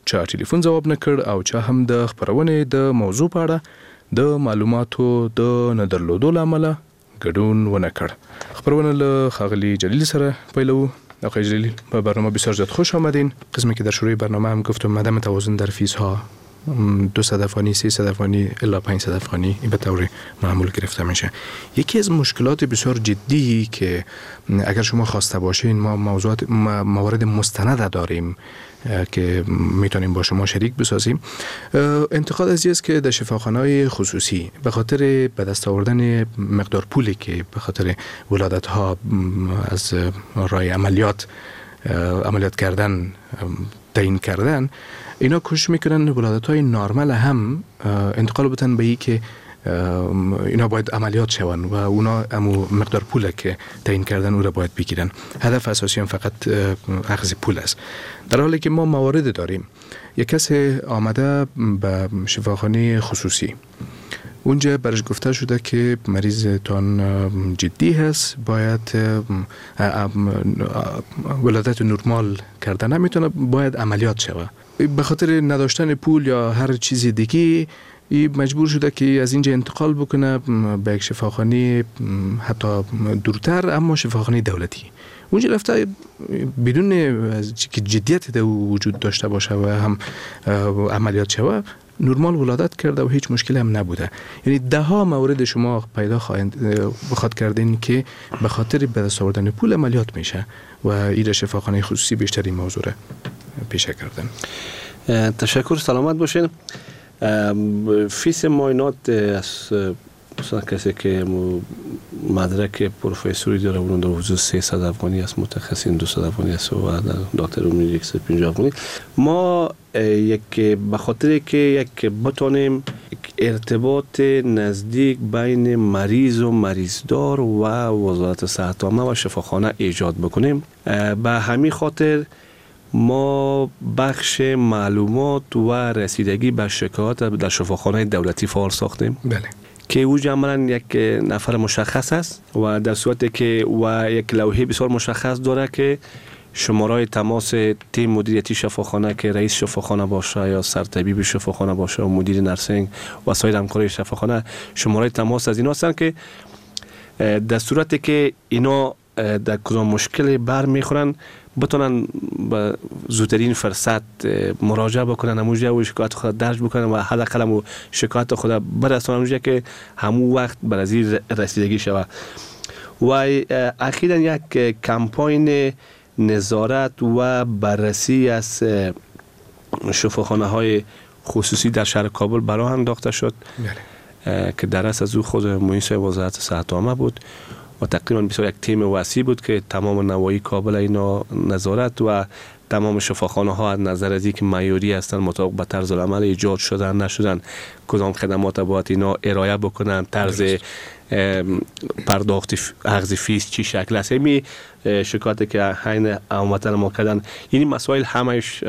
Speaker 19: چا ټلیفون جواب نه کړ او چا هم د خبرونې د موضوع په اړه د معلوماتو د نه درلودو له امله ګډون ونه کړ. خبرونه له ښاغلي جلیل سره پیلو. آقای جلیل، به برنامه بسیار زیاد خوش آمدین. قسمی که در شروع برنامه هم گفتم عدم توازن در فیزها دویست افغانی، سیصد افغانی الا پانصد افغانی این به طور معمول گرفته میشه. یکی از مشکلات بسیار جدی که اگر شما خواسته باشین ما موضوعات موارد مستند داریم که میتونیم با شما شریک بسازیم. انتقاد از است که در شفاخانه‌های خصوصی به خاطر به دست آوردن مقدار پولی که به خاطر ولادت ها از راه عملیات عملیات کردن تعیین کردن، اینا کوشش میکنن ولادت های نارمل هم انتقال بدن به ای که اینا باید عملیات شون و اونا امو مقدار پول که تعیین کردن او را باید بگیرن. هدف اساسی هم فقط اخذ پول است، در حالی که ما موارد داریم. یک کس آمده به شفاخانه خصوصی، اونجا برش گفته شده که مریض تان جدی هست، باید ولادت نرمال کردن نمیتونه، باید عملیات شود. به خاطر نداشتن پول یا هر چیز دیگه ای مجبور شده که از اینجا انتقال بکنه به یک شفاخانه حتی دورتر، اما شفاخانه دولتی. اونجا رفته بدون که جدیت در وجود داشته باشه و هم عملیات شود نرمال ولادت کرده و هیچ مشکلی هم نبوده. یعنی ده ها مورد شما پیدا خواهند بخواد کردین که به خاطر به دست آوردن پول عملیات میشه و این شفاخانه خصوصی بیشتر این موضوع را پیشه کردن.
Speaker 20: تشکر، سلامت باشین. فیس معاینات از مثلا کسی که مدرک پروفسوری داره اون در حدود سیصد افغانی است، متخصصین دویست افغانی است و دکتر عمومی صد و پنجاه افغانی. ما یک به خاطر که یک بتونیم ارتباط نزدیک بین مریض و مریضدار و وزارت صحت عامه و شفاخانه ایجاد بکنیم، به همین خاطر ما بخش معلومات و رسیدگی به شکایات در شفاخانه دولتی فعال ساختیم.
Speaker 19: بله.
Speaker 20: که او عملاً یک نفر مشخص است و در صورتی که و یک لوحه بسیار مشخص داره که شماره تماس تیم مدیریتی شفاخانه که رئیس شفاخانه باشه یا سرطبیب شفاخانه باشه و مدیر نرسینگ و سایر همکارای شفاخانه، شماره تماس از اینا هستند که در صورتی که اینا در کدام مشکلی بر میخورن بتونن به زودترین فرصت مراجعه بکنن، همونجا و شکایت خود درج بکنن و حداقل هم شکایت خود برسونن همونجا که همون وقت بر از این رسیدگی شود. و اخیراً یک کمپاین نظارت و بررسی از شفاخانه های خصوصی در شهر کابل برای انداخته شد که در اصل از او خود مؤسسه وزارت صحت عامه بود و تقریبا بسیار یک تیم وسیع بود که تمام نواحی کابل اینا نظارت و تمام شفاخانه ها از نظر از اینکه معیاری هستند مطابق به طرز العمل ایجاد شدن نشدن، کدام خدمات باید اینا ارائه بکنن، طرز پرداخت اخذ فیس چی شکل است. می شکایتی که حین عمومتن ما کردن این مسائل همش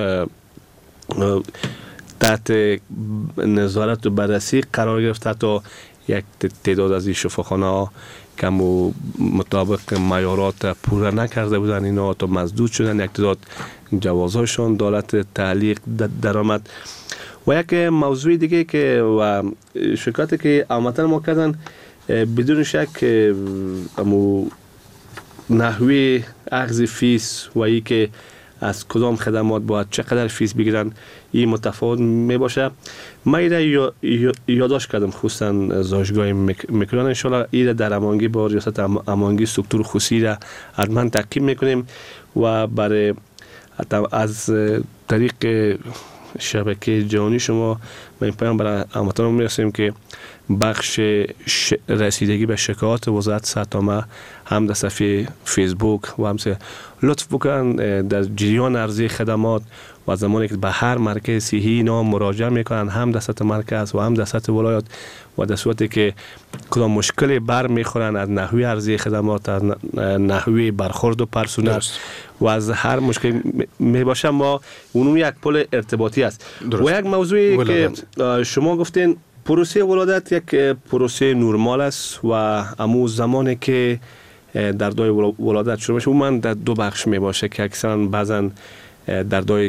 Speaker 20: تحت نظارت و بررسی قرار گرفته تا یک تعداد از این شفاخانه ها که مطابق معیارات پورا نکرده بودن اینا تا مزدود شدن، یک تعداد جوازهاشون دولت تعلیق درآمد. و یک موضوع دیگه که و شکایتی که عمومتن ما کردن بدون شک امو نحوه اخذ فیس و ای که از کدام خدمات باید چقدر فیس بگیرن این متفاوت می باشه. من ایره یادداشت کردم خصوصا زاجگاه میکران، انشالله ایره در امانگی با ریاست امانگی سکتور خصوصی را حتما تقیم میکنیم و برای از طریق شبکه جهانی شما به این پیام برای هموطنان میرسیم که بخش رسیدگی به شکایات وزارت صحت عامه هم در صفحه فیسبوک و هم لطف بکنن در جریان عرضه خدمات و زمانی که به هر مرکز صحی اینا مراجعه میکنن هم در سطح مرکز و هم در سطح ولایات و در صورتی که کدام مشکلی بر میخورن از نحوه عرضه خدمات، از نحوه برخورد و پرسونل و از هر مشکل می باشه ما اونم یک پل ارتباطی است. و یک موضوعی ولادت. که شما گفتین پروسه ولادت یک پروسه نرمال است و امو زمانی که در دای ولادت شروع میشه من در دو بخش می باشه که اکثرا بعضا در دای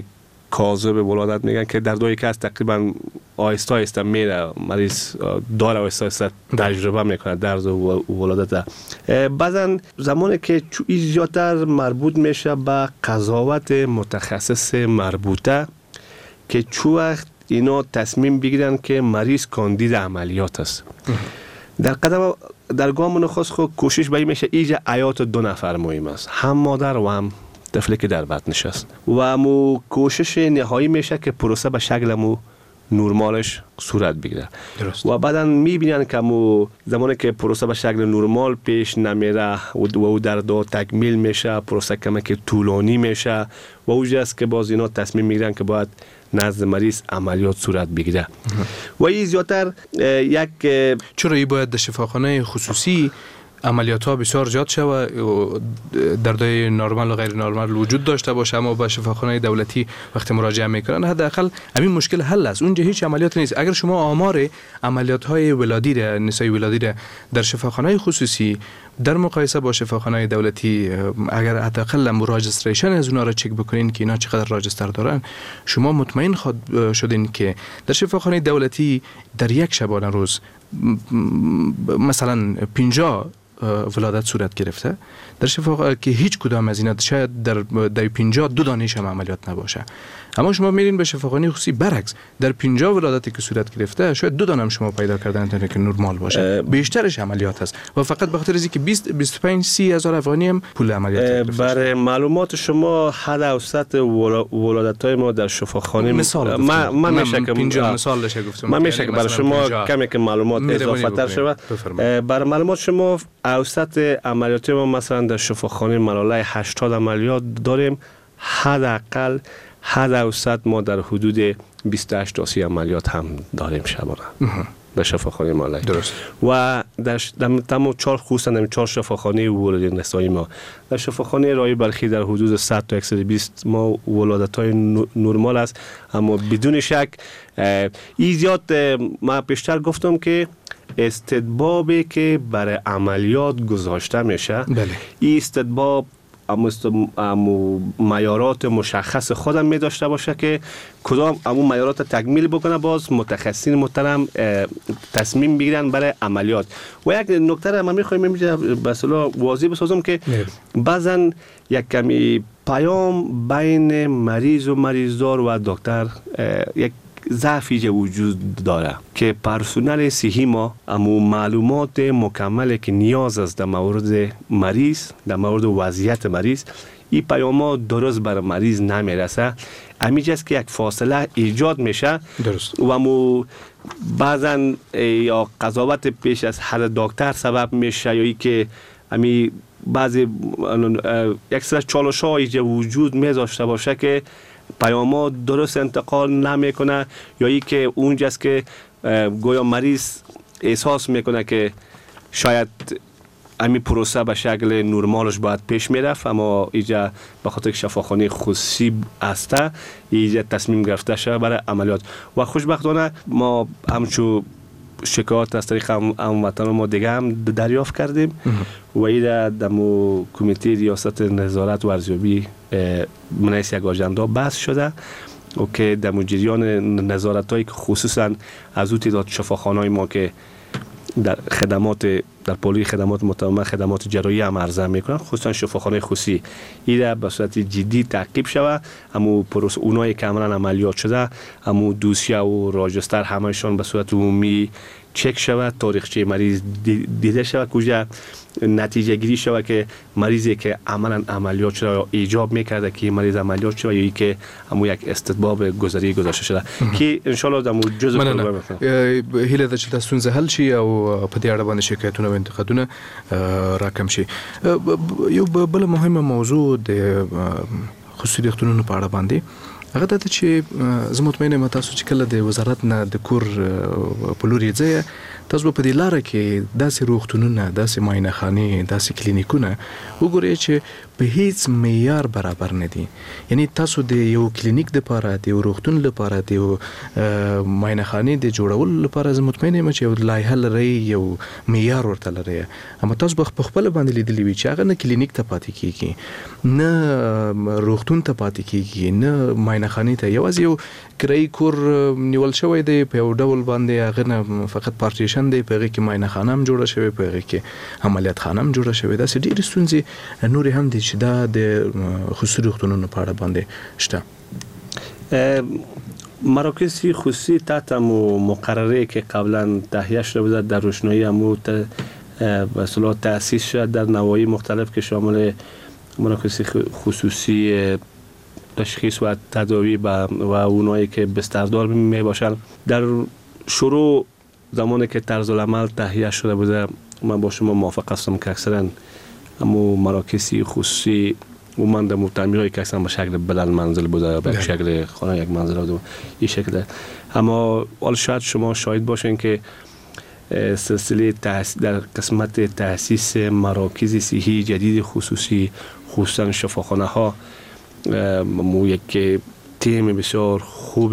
Speaker 20: کاذب ولادت میگن که دردایی که از تقریبا آهسته آهسته میره، مریض داره آهسته آهسته تجربه میکنه درد ولادت. بعضا زمانی که زیادتر مربوط میشه به قضاوت متخصص مربوطه که چو وقت اینا تصمیم بگیرن که مریض کاندید عملیات است. در قدم در گام نخست خود کوشش به این میشه ایجا حیات دو نفر مهم است، هم مادر و هم طفلی که در بطنش است و مو کوشش نهایی میشه که پروسه به شکل مو نورمالش صورت بگیره. درست. و بعدا میبینن که مو زمانی که پروسه به شکل نورمال پیش نمیره و او در دو تکمیل میشه، پروسه کمی که طولانی میشه و اوجاست که باز اینا تصمیم میگیرن که باید نزد مریض عملیات صورت بگیره. و این زیادتر یک
Speaker 19: چرا ای باید در شفاخانه خصوصی عملیات ها بسیار زیاد شود و دردای نرمال و غیر نرمال وجود داشته باشه، اما با شفاخانه دولتی وقتی مراجعه میکنن حداقل همین مشکل حل است. اونجا هیچ عملیات نیست. اگر شما آمار عملیات های ولادی را، نسای ولادی را در شفاخانه خصوصی در مقایسه با شفاخانه دولتی، اگر حداقل راجستریشن از اونها را چک بکنین که اینا چقدر راجستر دارن، شما مطمئن خود شدین که در شفاخانه دولتی در یک شبانه روز مثلا پنجاه ولادت صورت گرفته، در شفاخانه که هیچ کدام از اینا شاید در در پنجاه دو دانش هم عملیات نباشه، اما شما میرین به شفاخانه خصوصی برعکس در پنجاه ولادتی که صورت گرفته شاید دو دانه هم شما پیدا کردن که نرمال باشه، بیشترش عملیات هست و فقط به خاطر اینکه بیست بیست و پنج سی هزار افغانی هم پول عملیات گرفته.
Speaker 20: برای معلومات شما حد اوسط ولادت های ما در شفاخانه
Speaker 19: مثال
Speaker 20: من من میشه که
Speaker 19: پنجاه مثال لشه گفتم،
Speaker 20: من میشه که برای شما کمی که معلومات اضافه تر شود. برای معلومات شما اوسط عملیات ما مثلا در شفاخانه ملاله هشتاد عملیات داریم، حداقل حد اوسط ما در حدود بیست و هشت تا سی عملیات هم داریم شبانه در شفاخانه ملاله. درست. و در تمام چهار خصوصا در چهار شفاخانه ولادت نسایی ما، در شفاخانه رای بلخی در حدود صد تا صد و بیست ما ولادت‌های نرمال است، اما بدون شک این زیاد ما پیشتر گفتم که استدبابی که برای عملیات گذاشته میشه، بله. این استدباب امو معیارات مشخص خودم می داشته باشه که کدام امو معیارات تکمیل بکنه، باز متخصصین محترم تصمیم بگیرن برای عملیات. و یک نکته را من میخوایم به اصطلاح واضح بسازم که بعضن یک کمی پیام بین مریض و مریضدار و دکتر یک ضعفی وجود داره که پرسنل صحی ما امو معلومات مکمل که نیاز است در مورد مریض، در مورد وضعیت مریض، این پیاما درست بر مریض نمیرسه. همیجاست که یک فاصله ایجاد میشه. درست. و امو بعضا یا قضاوت پیش از حد دکتر سبب میشه، یا ای که امی بعضی یک سر چالش ها ایجاد وجود میذاشته باشه که پیام‌ها درست انتقال نمیکنه، یا ای که اونجاست که گویا مریض احساس میکنه که شاید امی پروسه به شکل نرمالش باید پیش میرفت، اما اینجا به خاطر شفاخانه خصوصی است اینجا تصمیم گرفته شده برای عملیات. و خوشبختانه ما همچون شکایات از طریق هموطنان ما دیگه هم دریافت کردیم و این در کمیته ریاست نظارت و ارزیابی منعکس یک آژاندا بحث شده و که در جریان نظارت هایی که خصوصا از اون تعداد شفاخانه‌های ما که در خدمات در پولی خدمات متضمن خدمات جراحی هم عرضه میکنن، خصوصا شفاخانه خصوصی، این به صورت جدی تعقیب شود. اما پروسه اونایی که عملا عملیات شده، اما دوسیه و راجستر همشون به صورت عمومی چک شود، تاریخچه مریض دیده شود، کجا نتیجه گیری شود که مریضی که عملا عملیات شده یا ایجاب میکرده که مریض عملیات شده یا ای که همون یک استدباب گذری گذاشته شده که ان شاء الله دمو جزء پروگرام
Speaker 19: هیله د چې تاسو ځهل شي او په دې اړه باندې شکایتونه او انتقادونه راکم شي. یو بل مهمه موضوع د خصوصي روغتونونو په اړه باندې هغه د چې زه مطمئنه یم تاسو چې کله د وزارت نه د کور په لوري ځای تاسو په دې لاره کې داسې روغتونونه، داسې معاینخانې، داسې کلینیکونه وګورئ چې په هیڅ معیار برابر نه دي. یعنی تاسو د یو کلینیک لپاره، د یو روغتون لپاره، د یو معاینخانې د جوړولو لپاره زه مطمئن یم چې یو لایحه لري، یو معیار ورته لري. اما تاسو په خپل باندې لیدلی وي چې هغه نه کلینیک ته پاتې کیږي، نه روغتون ته پاتې کیږي، نه معاینخانې ته. یوازې یو کرایي کور نیول شوی دی په یو ډول باندې، هغه نه فقط پارټیشن دی، په هغه کې معاینخانه هم جوړه شوې، په هغه کې عملیات خانه هم جوړه شوې. داسې ډېرې ستونزې نورې هم دي چې دا د خصوصي روغتونونو په اړه باندې شته.
Speaker 20: مراکز خصوصی تحت مقرره که قبلا تهیه شده بود در روشنایی امور به اصطلاح تأسیس شد در نواحی مختلف که شامل مراکز خصوصی تشخیص و تداوی و اونایی که بستردار می باشند. در شروع زمانی که طرز العمل تهیه شده بوده، من با شما موافق هستم که اکثرا اما مراکز خصوصی و من در تعمیرهای که اکثرا به شکل بلند منزل بوده، به شکل خانه یک منزل بوده این شکل. اما حالا شاید شما شاهد باشین که سلسله در قسمت تأسیس مراکز صحی جدید خصوصی، خصوصا شفاخانه ها، مو یک تیم بسیار خوب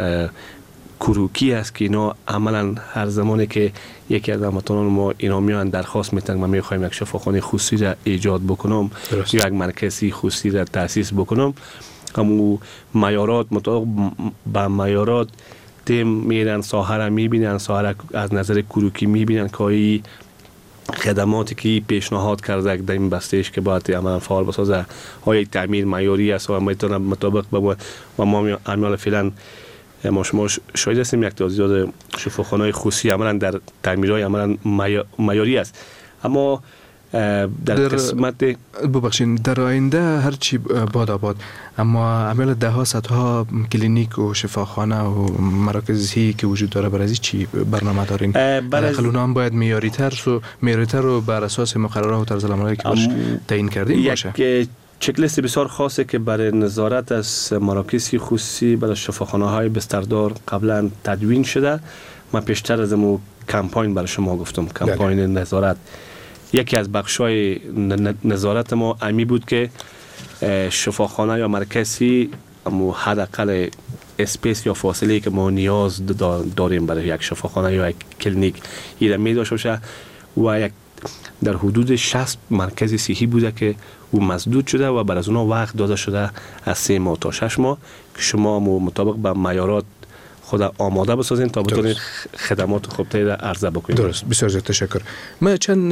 Speaker 20: کروکی است که اینا عملا هر زمانی که یکی از هموطنان ما اینا میان درخواست میتن ما میخوایم یک شفاخانه خصوصی را ایجاد بکنم یا یک مرکز خصوصی را تأسیس بکنم، همو معیارات مطابق با معیارات تیم میرن ساحه را میبینن، ساحه از نظر کروکی میبینن که این خدماتی که پیشنهاد کرده در این بستهش که باید عملا فعال بسازه های تعمیر معیاری است و میتونه مطابق با و ما عمل فعلا ما شما شاید هستیم یک تعداد شفاخانه‌های خصوصی عملا در تعمیرهای عملا معیاری است. اما در, در قسمت
Speaker 19: ببخشین در آینده هر چی باد آباد، اما عمل ده ها صدها کلینیک و شفاخانه و مراکزی که وجود داره برای چی برنامه دارین؟ برای اونا هم باید معیاری تر و معیاری تر رو بر اساس مقررات و طرز العملی که باش تعیین کردین باشه.
Speaker 20: یک چک لیست بسیار خاصه که برای نظارت از مراکز خصوصی برای شفاخانه های بستردار قبلا تدوین شده. من پیشتر از مو کمپاین برای شما گفتم، کمپاین نظارت. یکی از بخشای نظارت ما امی بود که شفاخانه یا مرکزی اما حداقل اسپیس یا فاصله که ما نیاز داریم برای یک شفاخانه یا یک کلینیک ایره می داشته باشه و یک در حدود شصت مرکز صحی بوده که او مسدود شده و بر از اونها وقت داده شده از سه ماه تا شش ماه که شما مطابق به معیارات خود آماده بسازین تا بتونید خدمات خوبتری را عرضه بکنید.
Speaker 19: درست، بسیار زیاد تشکر. من چند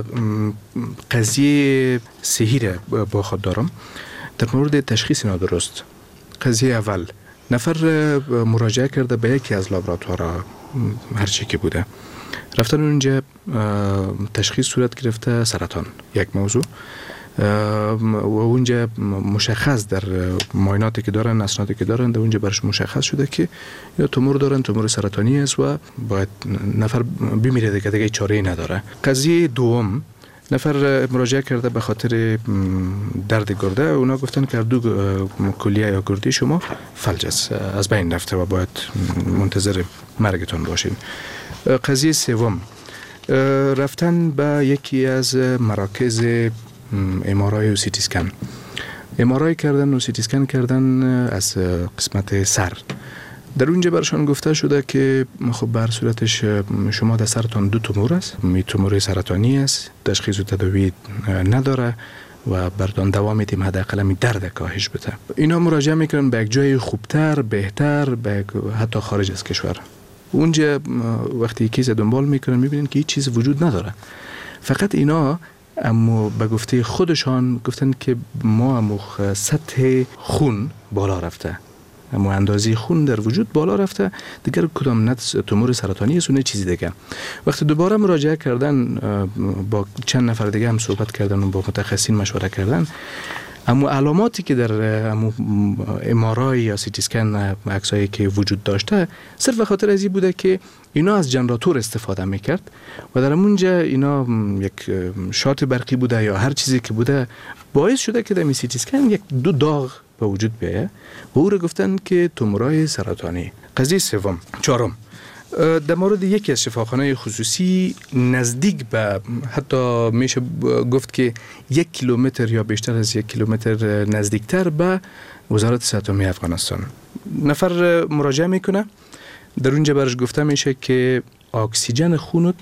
Speaker 19: قضیه صحی را با خود دارم در مورد تشخیص نادرست. قضیه اول، نفر مراجعه کرده به یکی از لابراتوارها هرچی که بوده، رفتن اونجا تشخیص صورت گرفته سرطان یک موضوع و اونجا مشخص در معایناتی که دارن، اسنادی که دارن، در اونجا برش مشخص شده که یا تومور دارن، تومور سرطانی است و باید نفر بمیره دیگه، دیگه چاره‌ای نداره. قضیه دوم، نفر مراجعه کرده به خاطر درد گرده، اونا گفتن که دو کلیه یا گرده شما فلج است، از بین رفته و باید منتظر مرگتون باشین. قضیه سوم، رفتن به یکی از مراکز ام‌آرآی و سیتی اسکن، ام‌آرآی کردن و سیتی اسکن کردن از قسمت سر. در اونجا برشان گفته شده که خب بر صورتش شما در سرتان دو تومور است، می تومور سرطانی است، تشخیص و تداوی نداره و بردان دوام میتیم حداقل می درد کاهش بده. اینا مراجعه میکنن به یک جای خوبتر، بهتر، به حتی خارج از کشور. اونجا وقتی کیس دنبال میکنن میبینن که هیچ چیز وجود نداره. فقط اینا اما به گفته خودشان گفتن که ما اما سطح خون بالا رفته، اما اندازه خون در وجود بالا رفته، دیگر کدام نه تومور سرطانی است و نه چیزی دیگه. وقتی دوباره مراجعه کردن با چند نفر دیگه هم صحبت کردن و با متخصصین مشوره کردن، اما علاماتی که در ام‌آرآی یا سیتی اسکن عکسایی که وجود داشته صرف به خاطر از این بوده که اینا از جنراتور استفاده میکرد و در اونجا اینا یک شات برقی بوده یا هر چیزی که بوده باعث شده که در سیتی اسکن یک دو داغ به وجود بیایه و او را گفتن که تومورای سرطانی. قضیه سوم، چهارم، در مورد یکی از شفاخانه خصوصی نزدیک به حتی میشه گفت که یک کیلومتر یا بیشتر از یک کیلومتر نزدیکتر به وزارت صحت عمومی افغانستان نفر مراجعه میکنه. در اونجا برش گفته میشه که اکسیژن خونت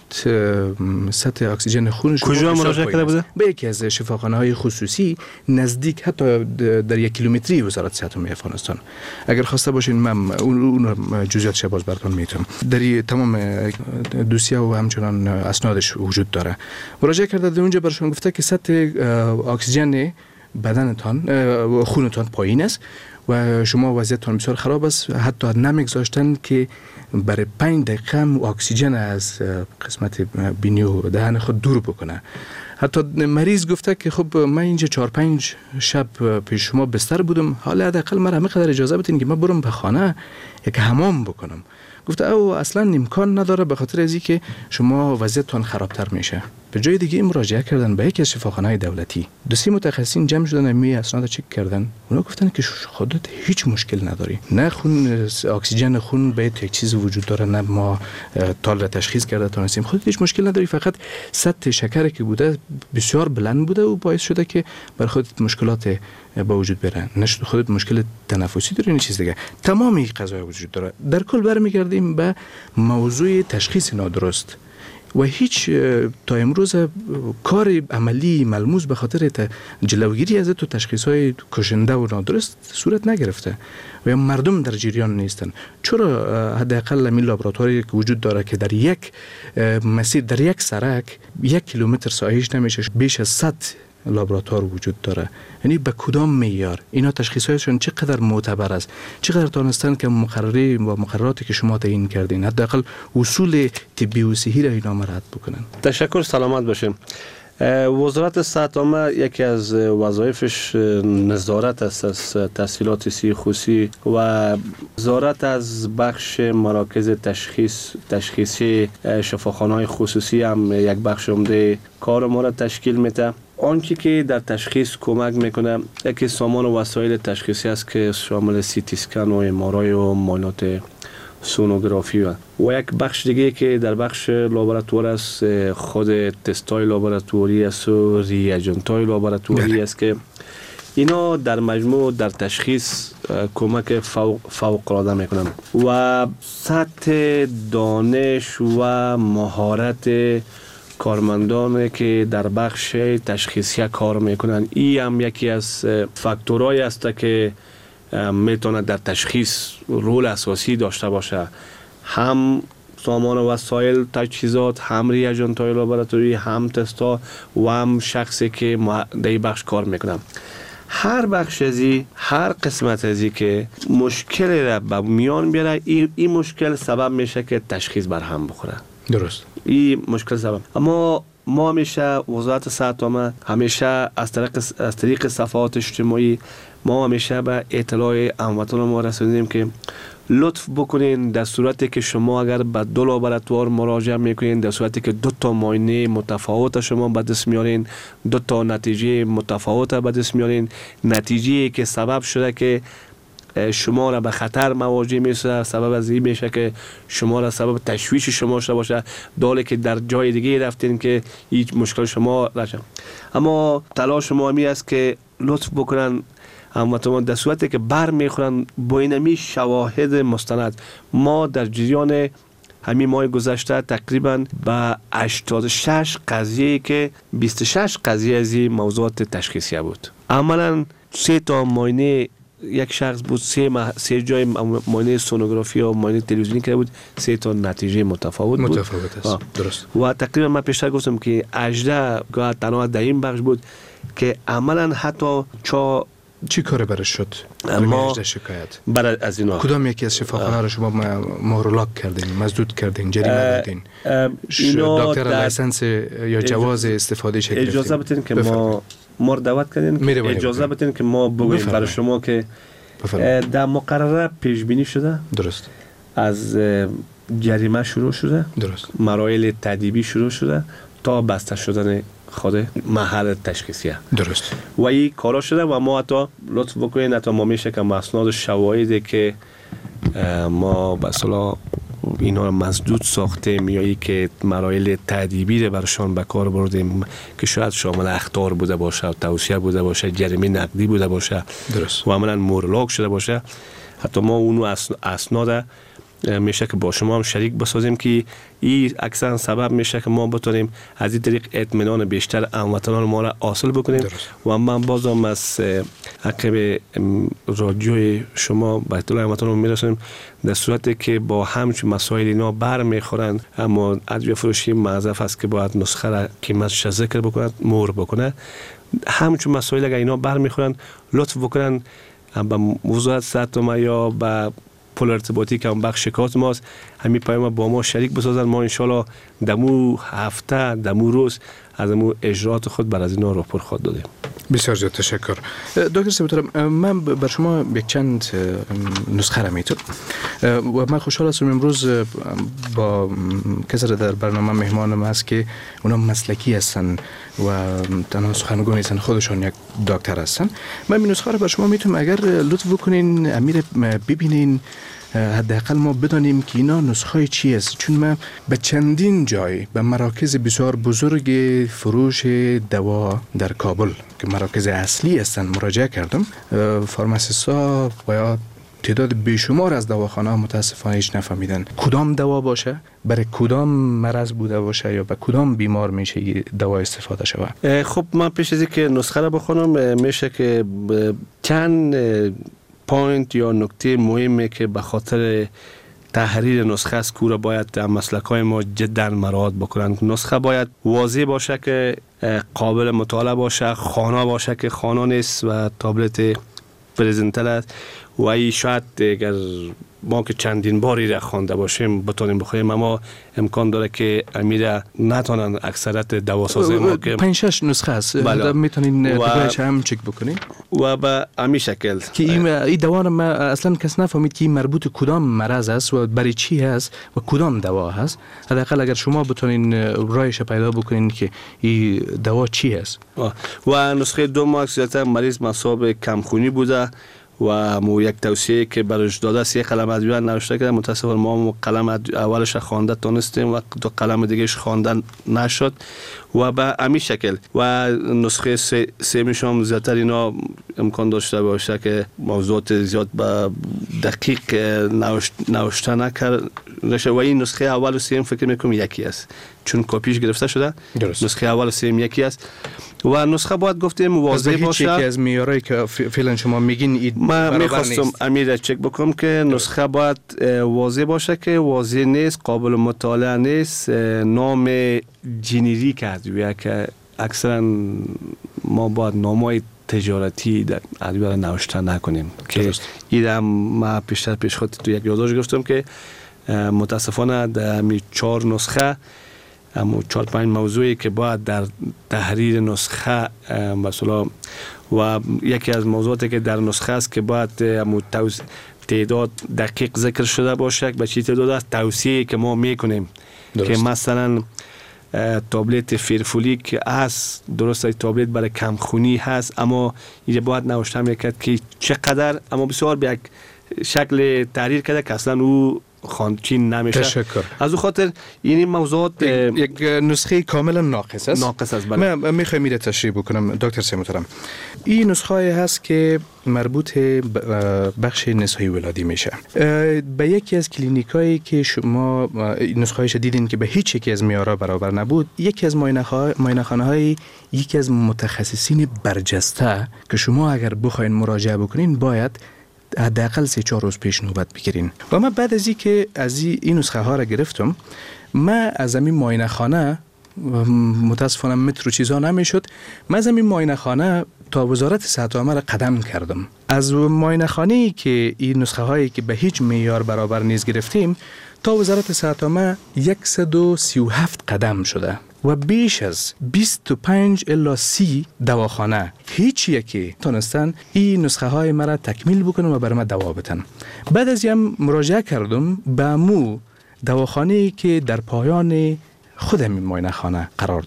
Speaker 19: سطح اکسیژن خونش
Speaker 20: کجا مراجعه کرده بوده؟
Speaker 19: به یکی از شفاخانه های خصوصی نزدیک حتی در یک کیلومتری وزارت صحت عمومی افغانستان. اگر خواسته باشین من اون جزئیاتش باز براتون میتونم. در تمام دوسیه و همچنان اسنادش وجود داره. مراجعه کرده در اونجا برشون گفته که سطح اکسیژن بدنتان خونتان پایین است و شما وضعیتتان بسیار خراب است. حتی نمیگذاشتن که برای پنج دقیقه اکسیژن از قسمت بینی و دهن خود دور بکنه. حتی مریض گفته که خب من اینجا چهار پنج شب پیش شما بستر بودم، حالا حداقل من همه قدر اجازه بدین که من برم به خانه یک حمام بکنم. گفته او اصلا امکان نداره به خاطر از اینکه شما وضعیتتان خرابتر میشه. به جای دیگه مراجعه کردن به یکی از شفاخانه‌های دولتی. دو سه متخصصین جمع شدن می اسناد چک کردن. اونا گفتن که خودت هیچ مشکل نداری. نه خون اکسیژن خون به یک چیز وجود داره، نه ما تال را تشخیص کرده تونستیم. خودت هیچ مشکل نداری، فقط سطح شکری که بوده بسیار بلند بوده و باعث شده که بر خودت مشکلات با وجود بره. نه خودت مشکل تنفسی داری، نه چیز دیگه. تمام این قضایا وجود داره. در کل برمیگردیم به موضوع تشخیص نادرست و هیچ تا امروز کار عملی ملموس به خاطر جلوگیری از تو تشخیص‌های کشنده و نادرست صورت نگرفته و مردم در جریان نیستن. چرا حداقل همین لابراتواری که وجود داره که در یک مسیر در یک سرک یک کیلومتر ساحه‌اش نمیشه بیش از صد لابراتوار وجود داره؟ یعنی به کدام معیار اینا تشخیصایشون چقدر معتبر است؟ چقدر تونستن که مقرری و مقرراتی که شما تعیین کردین حداقل اصول طبی و صحی را اینا رعایت بکنن؟
Speaker 20: تشکر، سلامت باشیم. وزارت صحت عامه یکی از وظایفش نظارت است از تسهیلات صحی خصوصی و نظارت از بخش مراکز تشخیص تشخیصی شفاخانه‌های خصوصی هم یک بخش عمده کار ما را تشکیل میده. آنچه که در تشخیص کمک میکنه یکی سامان و وسایل تشخیصی است که شامل سی تی اسکن و ام آر آی و معاینات سونوگرافی و و یک بخش دیگه که در بخش لابراتوار است خود تستای لابراتواری است و ریاجنتای لابراتواری است که اینا در مجموع در تشخیص کمک فوق فوق العاده میکنن و سطح دانش و مهارت کارمندان که در بخش تشخیصی کار میکنن این هم یکی از فاکتورهایی است که میتونه در تشخیص رول اساسی داشته باشه. هم سامان و وسایل تجهیزات، هم ریاجنت‌های لابراتوری، هم تستا و هم شخصی که در بخش کار میکنن. هر بخش ازی، هر قسمت ازی که مشکل را به میان بیاره این ای مشکل سبب میشه که تشخیص بر هم بخوره.
Speaker 19: درست.
Speaker 20: این مشکل سبب. اما ما همیشه وزارت صحت عامه همیشه از طریق از طریق صفحات اجتماعی ما همیشه به اطلاع هموطنان ما رسوندیم که لطف بکنین در صورتی که شما اگر به دو لابراتوار مراجعه میکنین، در صورتی که دو تا معاینه متفاوت شما به دست میارین، دو تا نتیجه متفاوت به دست میارین، نتیجه که سبب شده که شما را به خطر مواجه میشه، سبب از این میشه که شما را سبب تشویش شما شده باشه، داله که در جای دیگه رفتین که هیچ مشکل شما نشه. اما تلاش شما همی است که لطف بکنن هموطنان در صورتی که بر میخورن با اینمی شواهد مستند. ما در جریان همین ماه گذشته تقریبا به هشتاد و شش قضیه که بیست و شش قضیه از این موضوعات تشخیصی بود. عملا سه تا معاینه یک شخص بود، سه, مح... سه جای معاینه سونوگرافی و معاینه تلویزیونی کرده بود، سه تا نتیجه متفاوت بود.
Speaker 19: متفاوت است. درست.
Speaker 20: و تقریبا من پیشتر گفتم که هجده گاه تنها در این بخش بود که عملا حتی چا
Speaker 19: چی کار برش شد؟
Speaker 20: ما
Speaker 19: شکایت
Speaker 20: برای از اینا
Speaker 19: کدام یکی از شفاخانه را شما مهرلاک کردین، مزدود کردین، جریمه دادین؟ دکتر لایسنس یا جواز استفاده چه گرفتین؟
Speaker 20: اجازه بدین که ما ما دعوت کردین، اجازه بدین که ما بگوییم برای شما که در مقرره پیش بینی شده.
Speaker 19: درست.
Speaker 20: از جریمه شروع شده.
Speaker 19: درست.
Speaker 20: مراحل تادیبی شروع شده تا بسته شدن خود محل تشخیصیه.
Speaker 19: درست.
Speaker 20: و این کارا شده و ما حتی لطف بکنین حتی ما میشه که اسناد شواهدی که ما به اصطلاح اینا رو مسدود ساختیم یا ای که مراحل تأدیبی رو برشان به کار بردیم که شاید شامل اخطار بوده باشه، توصیه بوده باشه، جریمه نقدی بوده باشه،
Speaker 19: درست،
Speaker 20: و عملا مورلاک شده باشه. حتی ما اونو اسناد میشه که با شما هم شریک بسازیم که این اکثرا سبب میشه که ما بتونیم از این طریق اطمینان بیشتر هموطنان ما را حاصل بکنیم. درست. و من بازم از عقب رادیوی شما به اطلاع هموطنان میرسونیم در صورتی که با همچون مسائل اینا بر میخورند، اما ادویه فروشی معذف است که باید نسخه را قیمتش ذکر بکنند، مهر بکنه. همچون مسائل اگر اینا بر میخورند لطف بکنن به وزارت صحت یا به پل ارتباطی که اون بخش شکایت ماست همین پیام با ما شریک بسازن. ما انشالله دمو هفته دمو روز از امو اجرات خود بر از اینا راپور خود دادیم.
Speaker 19: بسیار زیاد تشکر. دکتر سیمترم، من بر شما یک چند نسخه را میتونم و من خوشحال هستم امروز با کسی در برنامه مهمانم هست که اونا مسلکی هستن و تنها سخنگوی نیستن، خودشون یک دکتر هستن. من این نسخه را بر شما میتونم اگر لطف بکنین امیر ببینین، حداقل ما بدانیم که اینا نسخه چی است، چون من به چندین جای به مراکز بسیار بزرگ فروش دوا در کابل که مراکز اصلی هستند مراجعه کردم. فارماسیست‌ها باید تعداد بیشمار از دواخانه‌ها متاسفانه هیچ نفهمیدن کدام دوا باشه، برای کدام مرض بوده باشه یا به کدام بیمار میشه دوا استفاده شود.
Speaker 20: خب من پیش از اینکه نسخه را بخونم میشه که چند پوینت یا نکته مهمه که به خاطر تحریر نسخه است که باید مسلک‌های ما جدا مراعات بکنن. نسخه باید واضح باشه که قابل مطالعه باشه، خانه باشه که خانه نیست و تابلت پرزنتر است و ای شاید اگر ما که چندین باری را خوانده باشیم بتونیم بخوریم، اما امکان داره که امیر نتونن اکثرت دواسازه ما که
Speaker 19: پنج شش نسخه است میتونین دیگه‌اش هم چک بکنین
Speaker 20: و به همین شکل
Speaker 19: که این این دوا ما اصلا کس نفهمید که مربوط کدام مرض است و برای چی هست و کدام دوا هست. حداقل اگر شما بتونین راهش پیدا بکنین که این دوا چی است.
Speaker 20: و نسخه دوم اکثریت مریض مصاب کمخونی بوده و مو یک توصیه که برش داده است یک قلم ادویه نوشته کرده. متاسفانه ما قلم اولش خوانده تونستیم و دو قلم دیگهش خواندن نشد و به همین شکل. و نسخه سومش هم زیادتر اینا امکان داشته باشه که موضوعات زیاد به دقیق نوشته نکرده و این نسخه اول و سوم فکر میکنم یکی است چون کپیش گرفته شده. درست. نسخه اول و سوم یکی است و نسخه باید گفتیم واضح باشه.
Speaker 19: یکی از معیارایی که فعلا شما میگین
Speaker 20: من میخواستم امیر چک بکنم که نسخه باید واضح باشه که واضح نیست، قابل مطالعه نیست، نام جنریک ادویه که اکثرا ما باید نامای تجارتی در ادویه را نوشته نکنیم که ایدم ما پیشتر پیش خود تو یک یادداشت گفتم که متاسفانه در می چهار نسخه اما چهار پنج موضوعی که باید در تحریر نسخه مثلا و یکی از موضوعاتی که در نسخه است که باید تعداد دقیق ذکر شده باشه به چی تعداد است توصیه که ما میکنیم. درست. که مثلا تابلت فیرفولیک هست، درست است تابلت برای کمخونی هست اما اینجا باید نوشته میکرد که چقدر، اما بسیار به یک شکل تحریر کرده که اصلا او خانچین نمیشه.
Speaker 19: تشکر.
Speaker 20: از او خاطر این موضوعات
Speaker 19: یک نسخه کاملا ناقص است.
Speaker 20: ناقص است. بله.
Speaker 19: من میخوایم میره تشریح بکنم دکتر سیمترم. این نسخه هست که مربوط بخش نسایی ولادی میشه. به یکی از کلینیکایی که شما نسخه‌اش دیدین که به هیچ یکی از معیارها برابر نبود، یکی از معاینه‌خانه‌های یکی از متخصصین برجسته که شما اگر بخواین مراجعه بکنین باید حداقل سه چهار روز پیش نوبت بگیرین. و من بعد از این که از این نسخه ها را گرفتم، من از این معاینه خانه متاسفانه متر و چیزا نمیشد، من از این معاینه خانه تا وزارت صحت عامه را قدم کردم. از معاینه خانه‌ای که این نسخه هایی که به هیچ معیار برابر نیست گرفتیم تا وزارت صحت عامه صد و سی و هفت قدم شده و بیش از بیست و پنج الی سی دواخانه هیچ یکی تونستن این نسخه های مرا تکمیل بکنن و برای من دوا بدن. بعد از این مراجعه کردم به مو دواخانه‌ای که در پایان خود همین معاینه خانه قرار داره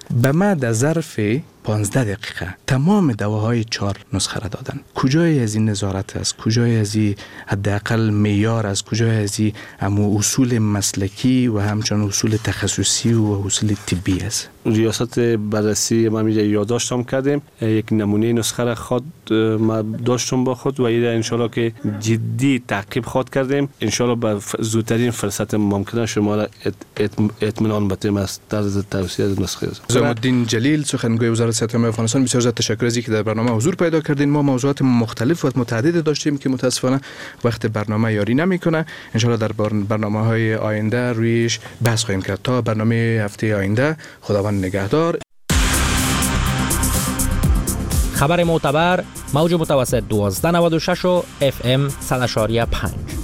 Speaker 19: به ما در ظرف پانزده دقیقه تمام دواهای چهار نسخه را دادن. کجای از این نظارت است؟ کجای از این حداقل معیار است؟ کجای از این امو اصول مسلکی و همچنان اصول تخصصی و اصول طبی است؟
Speaker 20: ریاست بررسی ما میگه یادداشتم کردیم، یک نمونه نسخه را خود ما داشتم با خود و این انشالله که جدی تعقیب خود کردیم، انشالله به زودترین فرصت ممکنه شما را اطمینان بدیم از طرز توصیه نسخه.
Speaker 19: نظام الدین جلیل سخنگوی وزارت صحت عامه افغانستان، بسیار زیاد تشکر از اینکه در برنامه حضور پیدا کردین. ما موضوعات مختلف و متعدد داشتیم که متاسفانه وقت برنامه یاری نمیکنه. انشالله در برنامه‌های آینده رویش بحث خواهیم کرد. تا برنامه هفته آینده، خداوند نگهدار.
Speaker 21: خبر معتبر، موج متوسط دوازده نود و شش و اف ام صد و پنج.